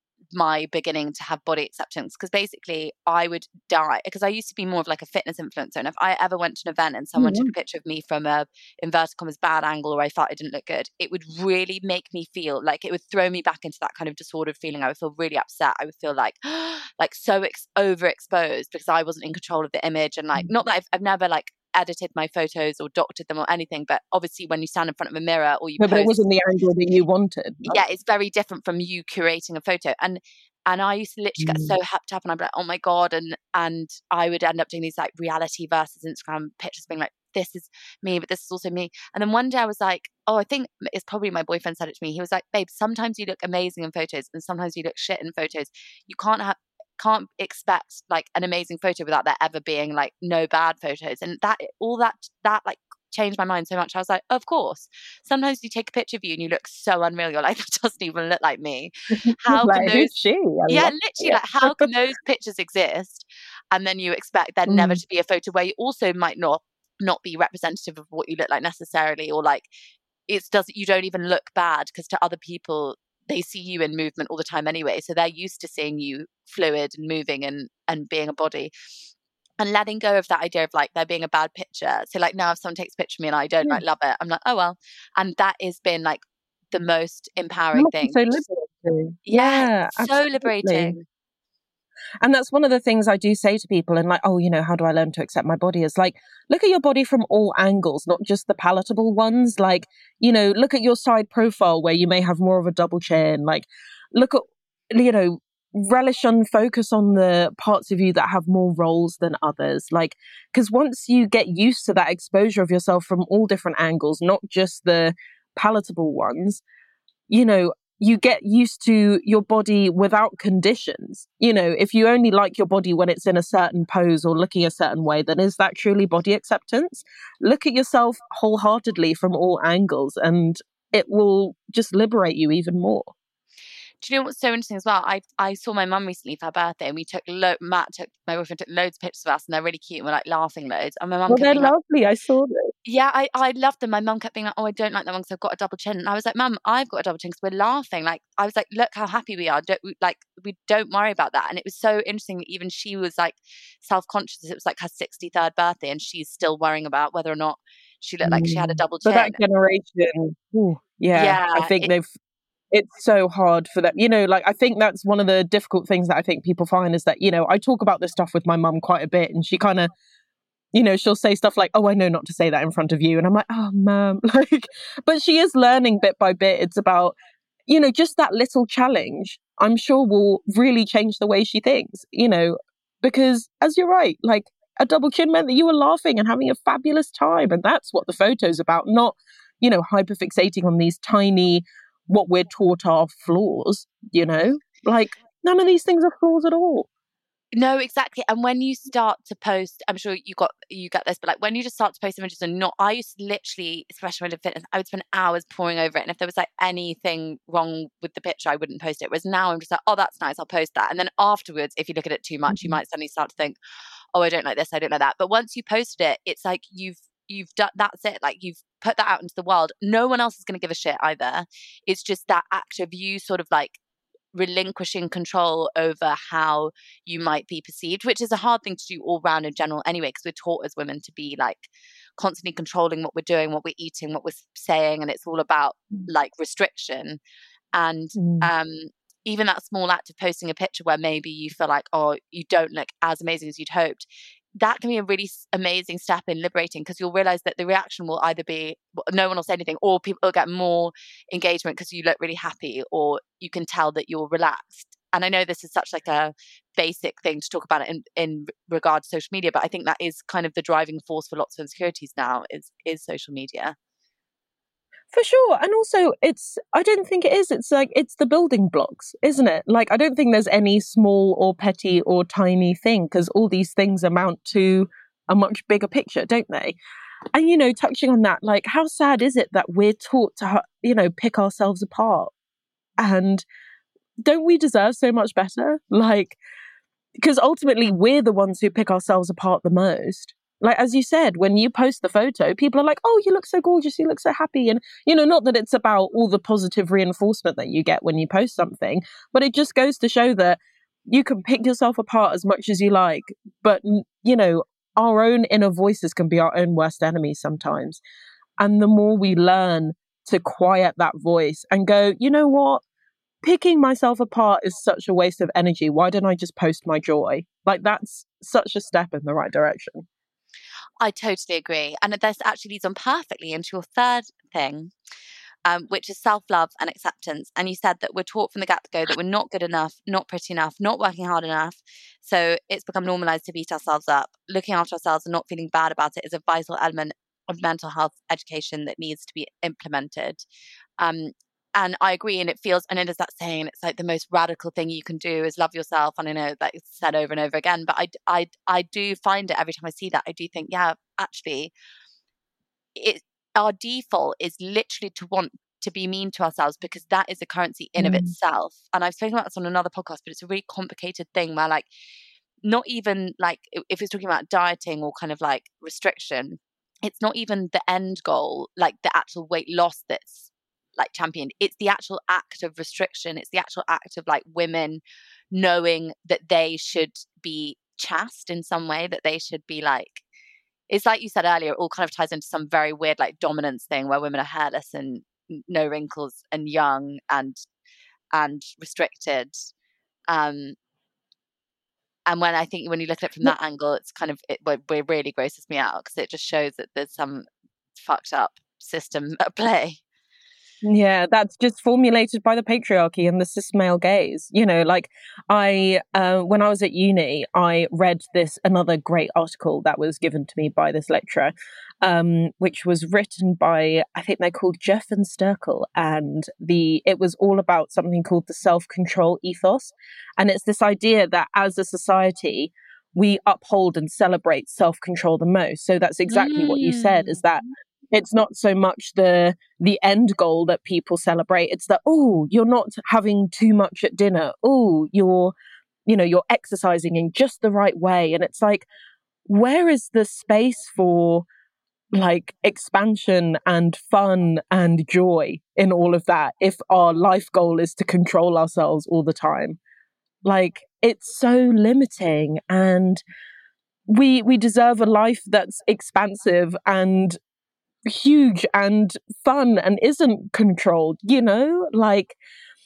Speaker 6: my beginning to have body acceptance, because basically I would die because I used to be more of like a fitness influencer, and if I ever went to an event and someone mm-hmm. took a picture of me from a inverted commas bad angle, or I felt I didn't look good, it would really make me feel like, it would throw me back into that kind of disordered feeling. I would feel really upset. I would feel like like so ex- overexposed because I wasn't in control of the image. And like, mm-hmm. not that I've, I've never like edited my photos or doctored them or anything, but obviously when you stand in front of a mirror or you
Speaker 5: no,
Speaker 6: post,
Speaker 5: but it wasn't the angle that you wanted.
Speaker 6: Right? Yeah, it's very different from you curating a photo. And and I used to literally mm. get so hyped up and I'd be like, oh my God. And and I would end up doing these like reality versus Instagram pictures, being like, this is me, but this is also me. And then one day I was like, oh, I think it's probably my boyfriend said it to me. He was like, babe, sometimes you look amazing in photos and sometimes you look shit in photos. You can't have can't expect like an amazing photo without there ever being like no bad photos. And that all that that like changed my mind so much. I was like, of course, sometimes you take a picture of you and you look so unreal, you're like, that doesn't even look like me. How
Speaker 5: like,
Speaker 6: can those
Speaker 5: she?
Speaker 6: yeah literally yeah. like how can those pictures exist and then you expect there mm. never to be a photo where you also might not not be representative of what you look like necessarily, or like it doesn't, you don't even look bad because to other people they see you in movement all the time anyway, so they're used to seeing you fluid and moving and and being a body. And letting go of that idea of like there being a bad picture. So like now if someone takes a picture of me and I don't yeah. like love it, I'm like, oh well. And that has been like the most empowering thing.
Speaker 5: So liberating.
Speaker 6: Yeah,
Speaker 5: yeah
Speaker 6: so liberating.
Speaker 5: And that's one of the things I do say to people, and like, oh, you know, how do I learn to accept my body? Is like, look at your body from all angles, not just the palatable ones. Like, you know, look at your side profile where you may have more of a double chin. Like, look at, you know, relish and focus on the parts of you that have more roles than others. Like, because once you get used to that exposure of yourself from all different angles, not just the palatable ones, you know, you get used to your body without conditions. You know, if you only like your body when it's in a certain pose or looking a certain way, then is that truly body acceptance? Look at yourself wholeheartedly from all angles and it will just liberate you even more.
Speaker 6: Do you know what's so interesting as well? I I saw my mum recently for her birthday, and we took lo- Matt took my boyfriend took loads of pictures of us, and they're really cute, and we're like laughing loads. And my mum,
Speaker 5: well,
Speaker 6: kept
Speaker 5: they're
Speaker 6: being
Speaker 5: lovely.
Speaker 6: Like,
Speaker 5: I saw them.
Speaker 6: Yeah, I I loved them. My mum kept being like, "Oh, I don't like that one because I've got a double chin." And I was like, "Mum, I've got a double chin because we're laughing." Like I was like, "Look how happy we are. Don't we, like we don't worry about that." And it was so interesting that even she was like self conscious. It was like her sixty-third birthday, and she's still worrying about whether or not she looked mm. like she had a double chin.
Speaker 5: But that generation, ooh, yeah,
Speaker 6: yeah,
Speaker 5: I think
Speaker 6: it,
Speaker 5: they've. It's so hard for them. You know, like, I think that's one of the difficult things that I think people find is that, you know, I talk about this stuff with my mum quite a bit and she kind of, you know, she'll say stuff like, oh, I know not to say that in front of you. And I'm like, oh, mum, like, but she is learning bit by bit. It's about, you know, just that little challenge, I'm sure will really change the way she thinks, you know, because as you're right, like a double chin meant that you were laughing and having a fabulous time. And that's what the photo's about, not, you know, hyperfixating on these tiny, what we're taught are flaws, you know, like none of these things are flaws at all.
Speaker 6: No, exactly. And when you start to post, I'm sure you got you get this, but like when you just start to post images and not, I used to literally, especially when I did fitness, I would spend hours poring over it. And if there was like anything wrong with the picture, I wouldn't post it. Whereas now I'm just like, oh, that's nice, I'll post that. And then afterwards, if you look at it too much, mm-hmm. you might suddenly start to think, oh, I don't like this, I don't like that. But once you posted it, it's like you've you've done, that's it. Like you've put that out into the world. No one else is going to give a shit either. It's just that act of you sort of like relinquishing control over how you might be perceived, which is a hard thing to do all round in general anyway, because we're taught as women to be like constantly controlling what we're doing, what we're eating, what we're saying, and it's all about like restriction. And mm. um even that small act of posting a picture where maybe you feel like, oh, you don't look as amazing as you'd hoped, that can be a really amazing step in liberating, because you'll realize that the reaction will either be no one will say anything, or people will get more engagement because you look really happy, or you can tell that you're relaxed. And I know this is such like a basic thing to talk about in, in regard to social media, but I think that is kind of the driving force for lots of insecurities now is is social media.
Speaker 5: For sure. And also, it's, I don't think it is. It's like, it's the building blocks, isn't it? Like, I don't think there's any small or petty or tiny thing, because all these things amount to a much bigger picture, don't they? And, you know, touching on that, like, how sad is it that we're taught to, you know, pick ourselves apart? And don't we deserve so much better? Like, because ultimately we're the ones who pick ourselves apart the most. Like, as you said, when you post the photo, people are like, oh, you look so gorgeous, you look so happy. And, you know, not that it's about all the positive reinforcement that you get when you post something, but it just goes to show that you can pick yourself apart as much as you like. But, you know, our own inner voices can be our own worst enemies sometimes. And the more we learn to quiet that voice and go, you know what? Picking myself apart is such a waste of energy. Why don't I just post my joy? Like, that's such a step in the right direction.
Speaker 6: I totally agree. And this actually leads on perfectly into your third thing, um, which is self-love and acceptance. And you said that we're taught from the get-go that we're not good enough, not pretty enough, not working hard enough. So it's become normalized to beat ourselves up. Looking after ourselves and not feeling bad about it is a vital element of mental health education that needs to be implemented. Um, And I agree, and it feels, I know there's that saying, it's like the most radical thing you can do is love yourself. And I know that it's said over and over again, but I, I, I do find it every time I see that, I do think, yeah, actually, it, our default is literally to want to be mean to ourselves, because that is a currency in mm. of itself. And I've spoken about this on another podcast, but it's a really complicated thing where, like, not even like, if it's talking about dieting or kind of like restriction, it's not even the end goal, like the actual weight loss that's like championed. It's the actual act of restriction. It's the actual act of like women knowing that they should be chaste in some way, that they should be like, it's like you said earlier, it all kind of ties into some very weird like dominance thing where women are hairless and no wrinkles and young and and restricted. Um, and when I think when you look at it from that angle, it's kind of, it, it really grosses me out, because it just shows that there's some fucked up system at play.
Speaker 5: Yeah, that's just formulated by the patriarchy and the cis male gaze. You know, like I, uh, when I was at uni, I read this, another great article that was given to me by this lecturer, um, which was written by, I think they're called Jeff and Sturkle. And the, it was all about something called the self-control ethos. And it's this idea that as a society, we uphold and celebrate self-control the most. So that's exactly mm. what you said, is that it's not so much the the end goal that people celebrate. It's that, oh, you're not having too much at dinner. Oh, you're, you know, you're exercising in just the right way. And it's like, where is the space for like expansion and fun and joy in all of that if our life goal is to control ourselves all the time? Like, it's so limiting, and we we deserve a life that's expansive and huge and fun and isn't controlled, you know? Like,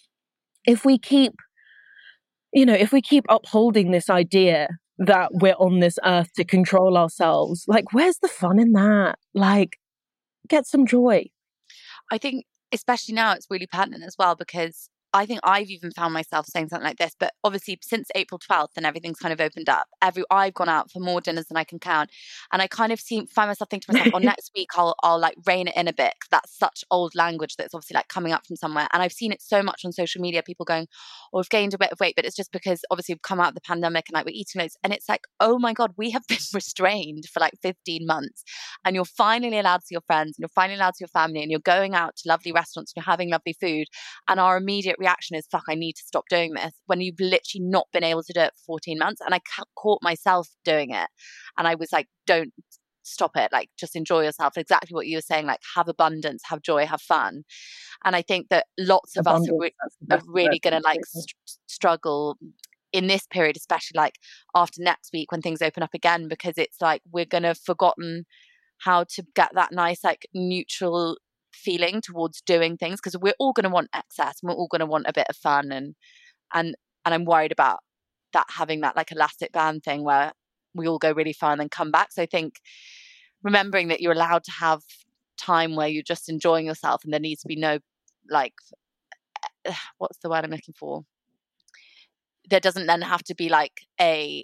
Speaker 5: if we keep, you know, if we keep upholding this idea that we're on this earth to control ourselves, like, where's the fun in that? Like, get some joy.
Speaker 6: I think, especially now, it's really pertinent as well, because I think I've even found myself saying something like this, but obviously since April twelfth and everything's kind of opened up, every I've gone out for more dinners than I can count. And I kind of see, find myself thinking to myself, oh, next week I'll, I'll like rein it in a bit, because that's such old language that's obviously like coming up from somewhere. And I've seen it so much on social media, people going, oh, we've gained a bit of weight, but it's just because obviously we've come out of the pandemic and like we're eating loads. And it's like, oh my God, we have been restrained for like fifteen months. And you're finally allowed to see your friends, and you're finally allowed to see your family, and you're going out to lovely restaurants, and you're having lovely food. And our immediate reaction is, fuck, I need to stop doing this, when you've literally not been able to do it for fourteen months. And I ca- caught myself doing it, and I was like, don't stop it, like just enjoy yourself. Exactly what you were saying, like have abundance, have joy, have fun. And I think that lots of abundance, us are, re- are really going to like st- struggle in this period, especially like after next week when things open up again, because it's like we're going to have forgotten how to get that nice like neutral feeling towards doing things, because we're all going to want excess, and we're all going to want a bit of fun, and and and I'm worried about that, having that like elastic band thing where we all go really far and then come back. So I think remembering that you're allowed to have time where you're just enjoying yourself, and there needs to be no, like, what's the word I'm looking for? There doesn't then have to be like a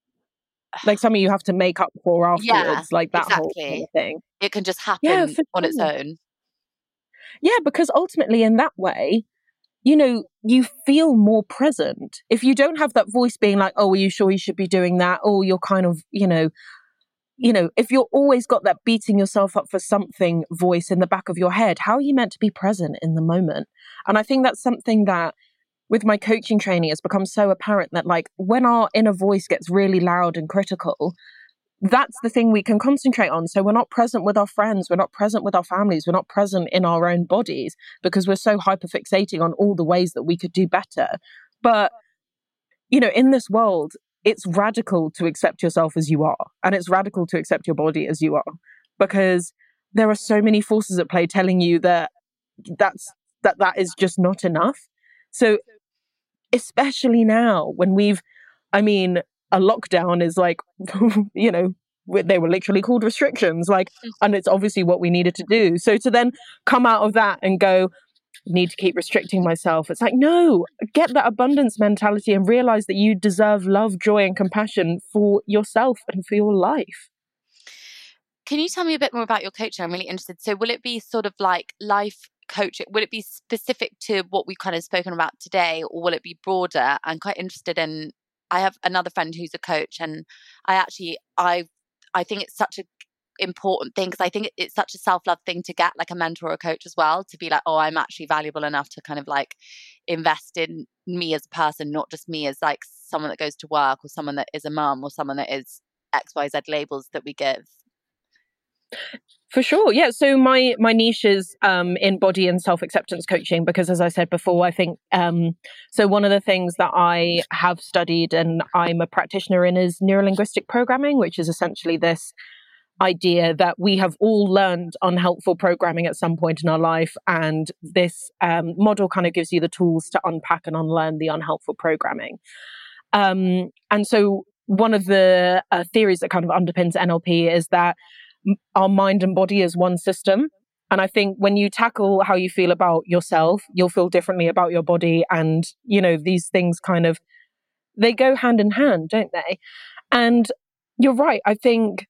Speaker 5: like something you have to make up for afterwards,
Speaker 6: yeah,
Speaker 5: like that
Speaker 6: exactly.
Speaker 5: whole kind of thing.
Speaker 6: It can just happen
Speaker 5: Yeah, for
Speaker 6: on its
Speaker 5: sure.
Speaker 6: own.
Speaker 5: Yeah, because ultimately in that way, you know, you feel more present. If you don't have that voice being like, oh, are you sure you should be doing that? Oh, you're kind of, you know, you know, if you're always got that beating yourself up for something voice in the back of your head, how are you meant to be present in the moment? And I think that's something that with my coaching training has become so apparent, that like when our inner voice gets really loud and critical, that's the thing we can concentrate on. So we're not present with our friends, we're not present with our families, we're not present in our own bodies because we're so hyperfixating on all the ways that we could do better. But, you know, in this world, it's radical to accept yourself as you are. And it's radical to accept your body as you are, because there are so many forces at play telling you that that's, that, that is just not enough. So especially now when we've, I mean, a lockdown is like, you know, they were literally called restrictions, like, and it's obviously what we needed to do. So to then come out of that and go, need to keep restricting myself. It's like, no, get that abundance mentality and realize that you deserve love, joy, and compassion for yourself and for your life.
Speaker 6: Can you tell me a bit more about your coaching? I'm really interested. So will it be sort of like life coaching? Will it be specific to what we've kind of spoken about today, or will it be broader? I'm quite interested in, I have another friend who's a coach, and I actually, I I think it's such a important thing, because I think it's such a self-love thing to get like a mentor or a coach as well, to be like, oh, I'm actually valuable enough to kind of like invest in me as a person, not just me as like someone that goes to work, or someone that is a mum, or someone that is X Y Z labels that we give.
Speaker 5: For sure. Yeah. So my my niche is um, in body and self-acceptance coaching, because as I said before, I think, um, so one of the things that I have studied and I'm a practitioner in is neurolinguistic programming, which is essentially this idea that we have all learned unhelpful programming at some point in our life. And this um, model kind of gives you the tools to unpack and unlearn the unhelpful programming. Um, and so one of the uh, theories that kind of underpins N L P is that our mind and body is one system. And I think when you tackle how you feel about yourself, you'll feel differently about your body. And, you know, these things kind of, they go hand in hand, don't they? And you're right. I think,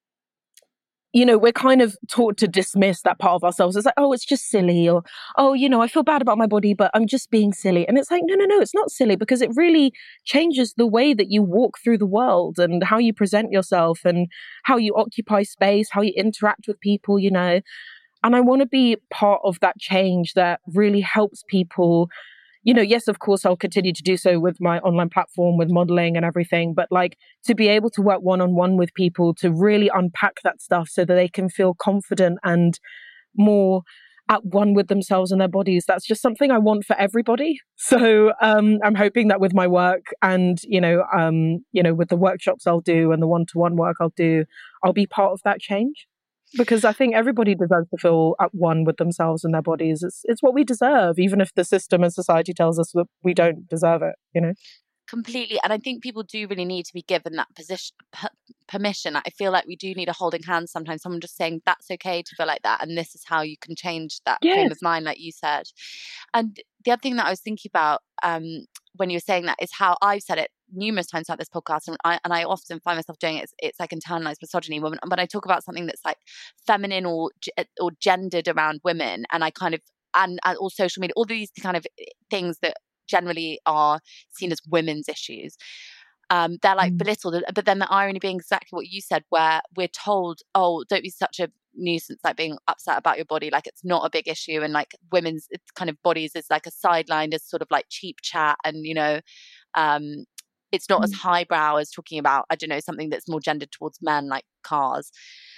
Speaker 5: you know, we're kind of taught to dismiss that part of ourselves. It's like, oh, it's just silly, or, oh, you know, I feel bad about my body, but I'm just being silly. And it's like, no, no, no, it's not silly, because it really changes the way that you walk through the world and how you present yourself and how you occupy space, how you interact with people, you know. And I want to be part of that change that really helps people. You know, yes, of course, I'll continue to do so with my online platform, with modeling and everything, but like to be able to work one-on-one with people to really unpack that stuff so that they can feel confident and more at one with themselves and their bodies. That's just something I want for everybody. So um, I'm hoping that with my work and, you know, um, you know, with the workshops I'll do and the one-to-one work I'll do, I'll be part of that change. Because I think everybody deserves to feel at one with themselves and their bodies. It's it's what we deserve, even if the system and society tells us that we don't deserve it, you know?
Speaker 6: Completely. And I think people do really need to be given that position, p- permission. I feel like we do need a holding hand sometimes, someone just saying that's okay to feel like that, and this is how you can change that
Speaker 5: Yes.
Speaker 6: frame of mind, like you said. And the other thing that I was thinking about um, when you were saying that is how I've said it numerous times throughout this podcast, and I, and I often find myself doing it. It's, it's like internalized misogyny. When, when I talk about something that's like feminine or or gendered around women, and I kind of and, and all social media, all these kind of things that generally are seen as women's issues, um, they're like mm. belittled. But then the irony being exactly what you said, where we're told, oh, don't be such a nuisance, like being upset about your body, like it's not a big issue, and like women's it's kind of bodies is like a sidelined as sort of like cheap chat, and you know, um, it's not mm. as highbrow as talking about, I don't know, something that's more gendered towards men, like cars.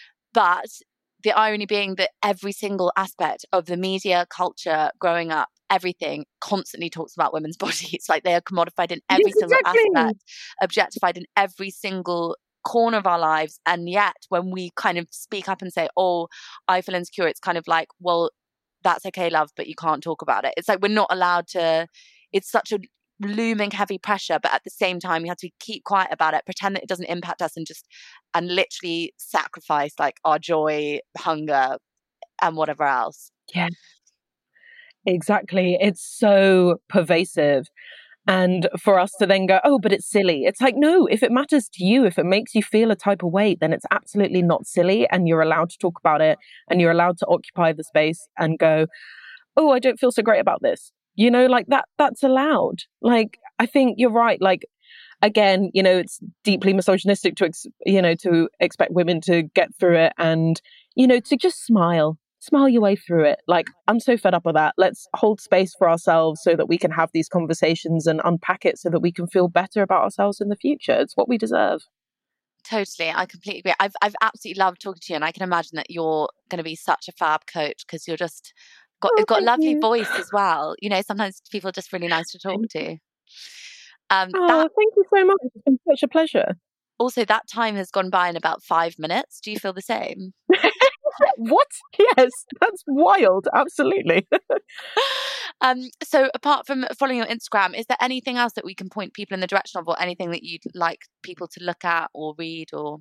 Speaker 6: But the irony being that every single aspect of the media, culture, growing up, everything constantly talks about women's bodies. Like they are commodified in every
Speaker 5: yes,
Speaker 6: single
Speaker 5: exactly.
Speaker 6: aspect, objectified in every single corner of our lives. And yet when we kind of speak up and say, oh, I feel insecure, it's kind of like, well, that's okay, love, but you can't talk about it. It's like we're not allowed to, it's such a looming heavy pressure, but at the same time we have to keep quiet about it, pretend that it doesn't impact us, and just and literally sacrifice like our joy, hunger, and whatever else.
Speaker 5: Yeah, exactly. It's so pervasive. And for us to then go, oh, but it's silly. It's like, no, if it matters to you, if it makes you feel a type of way, then it's absolutely not silly. And you're allowed to talk about it, and you're allowed to occupy the space and go, oh, I don't feel so great about this. You know, like that, that's allowed. Like, I think you're right. Like, again, you know, it's deeply misogynistic to, ex- you know, to expect women to get through it and, you know, to just smile, smile your way through it. Like, I'm so fed up with that. Let's hold space for ourselves so that we can have these conversations and unpack it so that we can feel better about ourselves in the future. It's what we deserve.
Speaker 6: Totally. I completely agree. I've, I've absolutely loved talking to you, and I can imagine that you're going to be such a fab coach because you're just got,
Speaker 5: Oh,
Speaker 6: you've got a
Speaker 5: thank
Speaker 6: lovely
Speaker 5: you.
Speaker 6: voice as well. You know, sometimes people are just really nice to talk to. Um,
Speaker 5: Oh,
Speaker 6: that
Speaker 5: thank you so much. It's been such a pleasure.
Speaker 6: also, that time has gone by in about five minutes. Do you feel the same?
Speaker 5: What? Yes, that's wild. Absolutely.
Speaker 6: um, so apart from following your Instagram, is there anything else that we can point people in the direction of, or anything that you'd like people to look at or read or?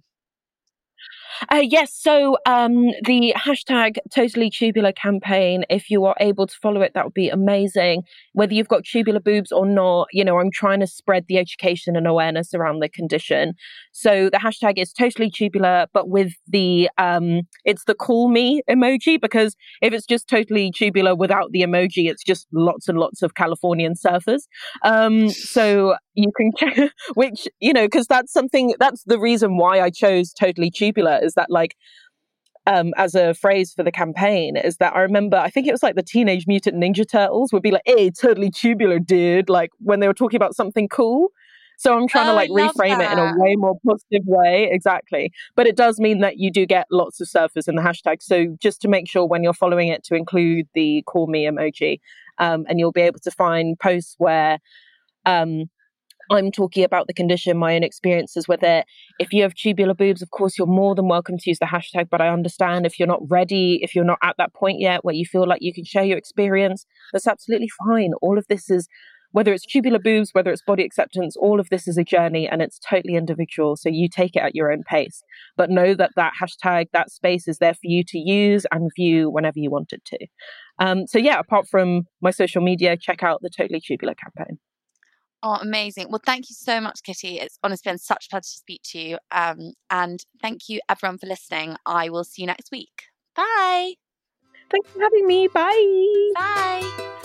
Speaker 5: Uh, yes, so um, the hashtag Totally Tubular campaign, if you are able to follow it, that would be amazing. Whether you've got tubular boobs or not, you know, I'm trying to spread the education and awareness around the condition. So the hashtag is Totally Tubular, but with the, um, it's the call me emoji, because if it's just Totally Tubular without the emoji, it's just lots and lots of Californian surfers. Um, so you can check, which, you know, because that's something, that's the reason why I chose Totally Tubular, is that like, um, as a phrase for the campaign, is that I remember, I think it was like the Teenage Mutant Ninja Turtles would be like, hey, totally tubular, dude, like when they were talking about something cool. So I'm trying
Speaker 6: Oh,
Speaker 5: to like
Speaker 6: I love
Speaker 5: reframe it in a
Speaker 6: that.
Speaker 5: way more positive way. Exactly. But it does mean that you do get lots of surfers in the hashtag. So just to make sure when you're following it to include the call me emoji, um, and you'll be able to find posts where, um, I'm talking about the condition, my own experiences with it. If you have tubular boobs, of course, you're more than welcome to use the hashtag, but I understand if you're not ready, if you're not at that point yet where you feel like you can share your experience, that's absolutely fine. All of this is, whether it's tubular boobs, whether it's body acceptance, all of this is a journey and it's totally individual. So you take it at your own pace, but know that that hashtag, that space is there for you to use and view whenever you want it to. Um, so yeah, apart from my social media, check out the Totally Tubular campaign.
Speaker 6: Oh, amazing. Well, thank you so much, Kitty. It's honestly been such a pleasure to speak to you. Um, and thank you, everyone, for listening. I will see you next week. Bye.
Speaker 5: Thanks for having me. Bye.
Speaker 6: Bye.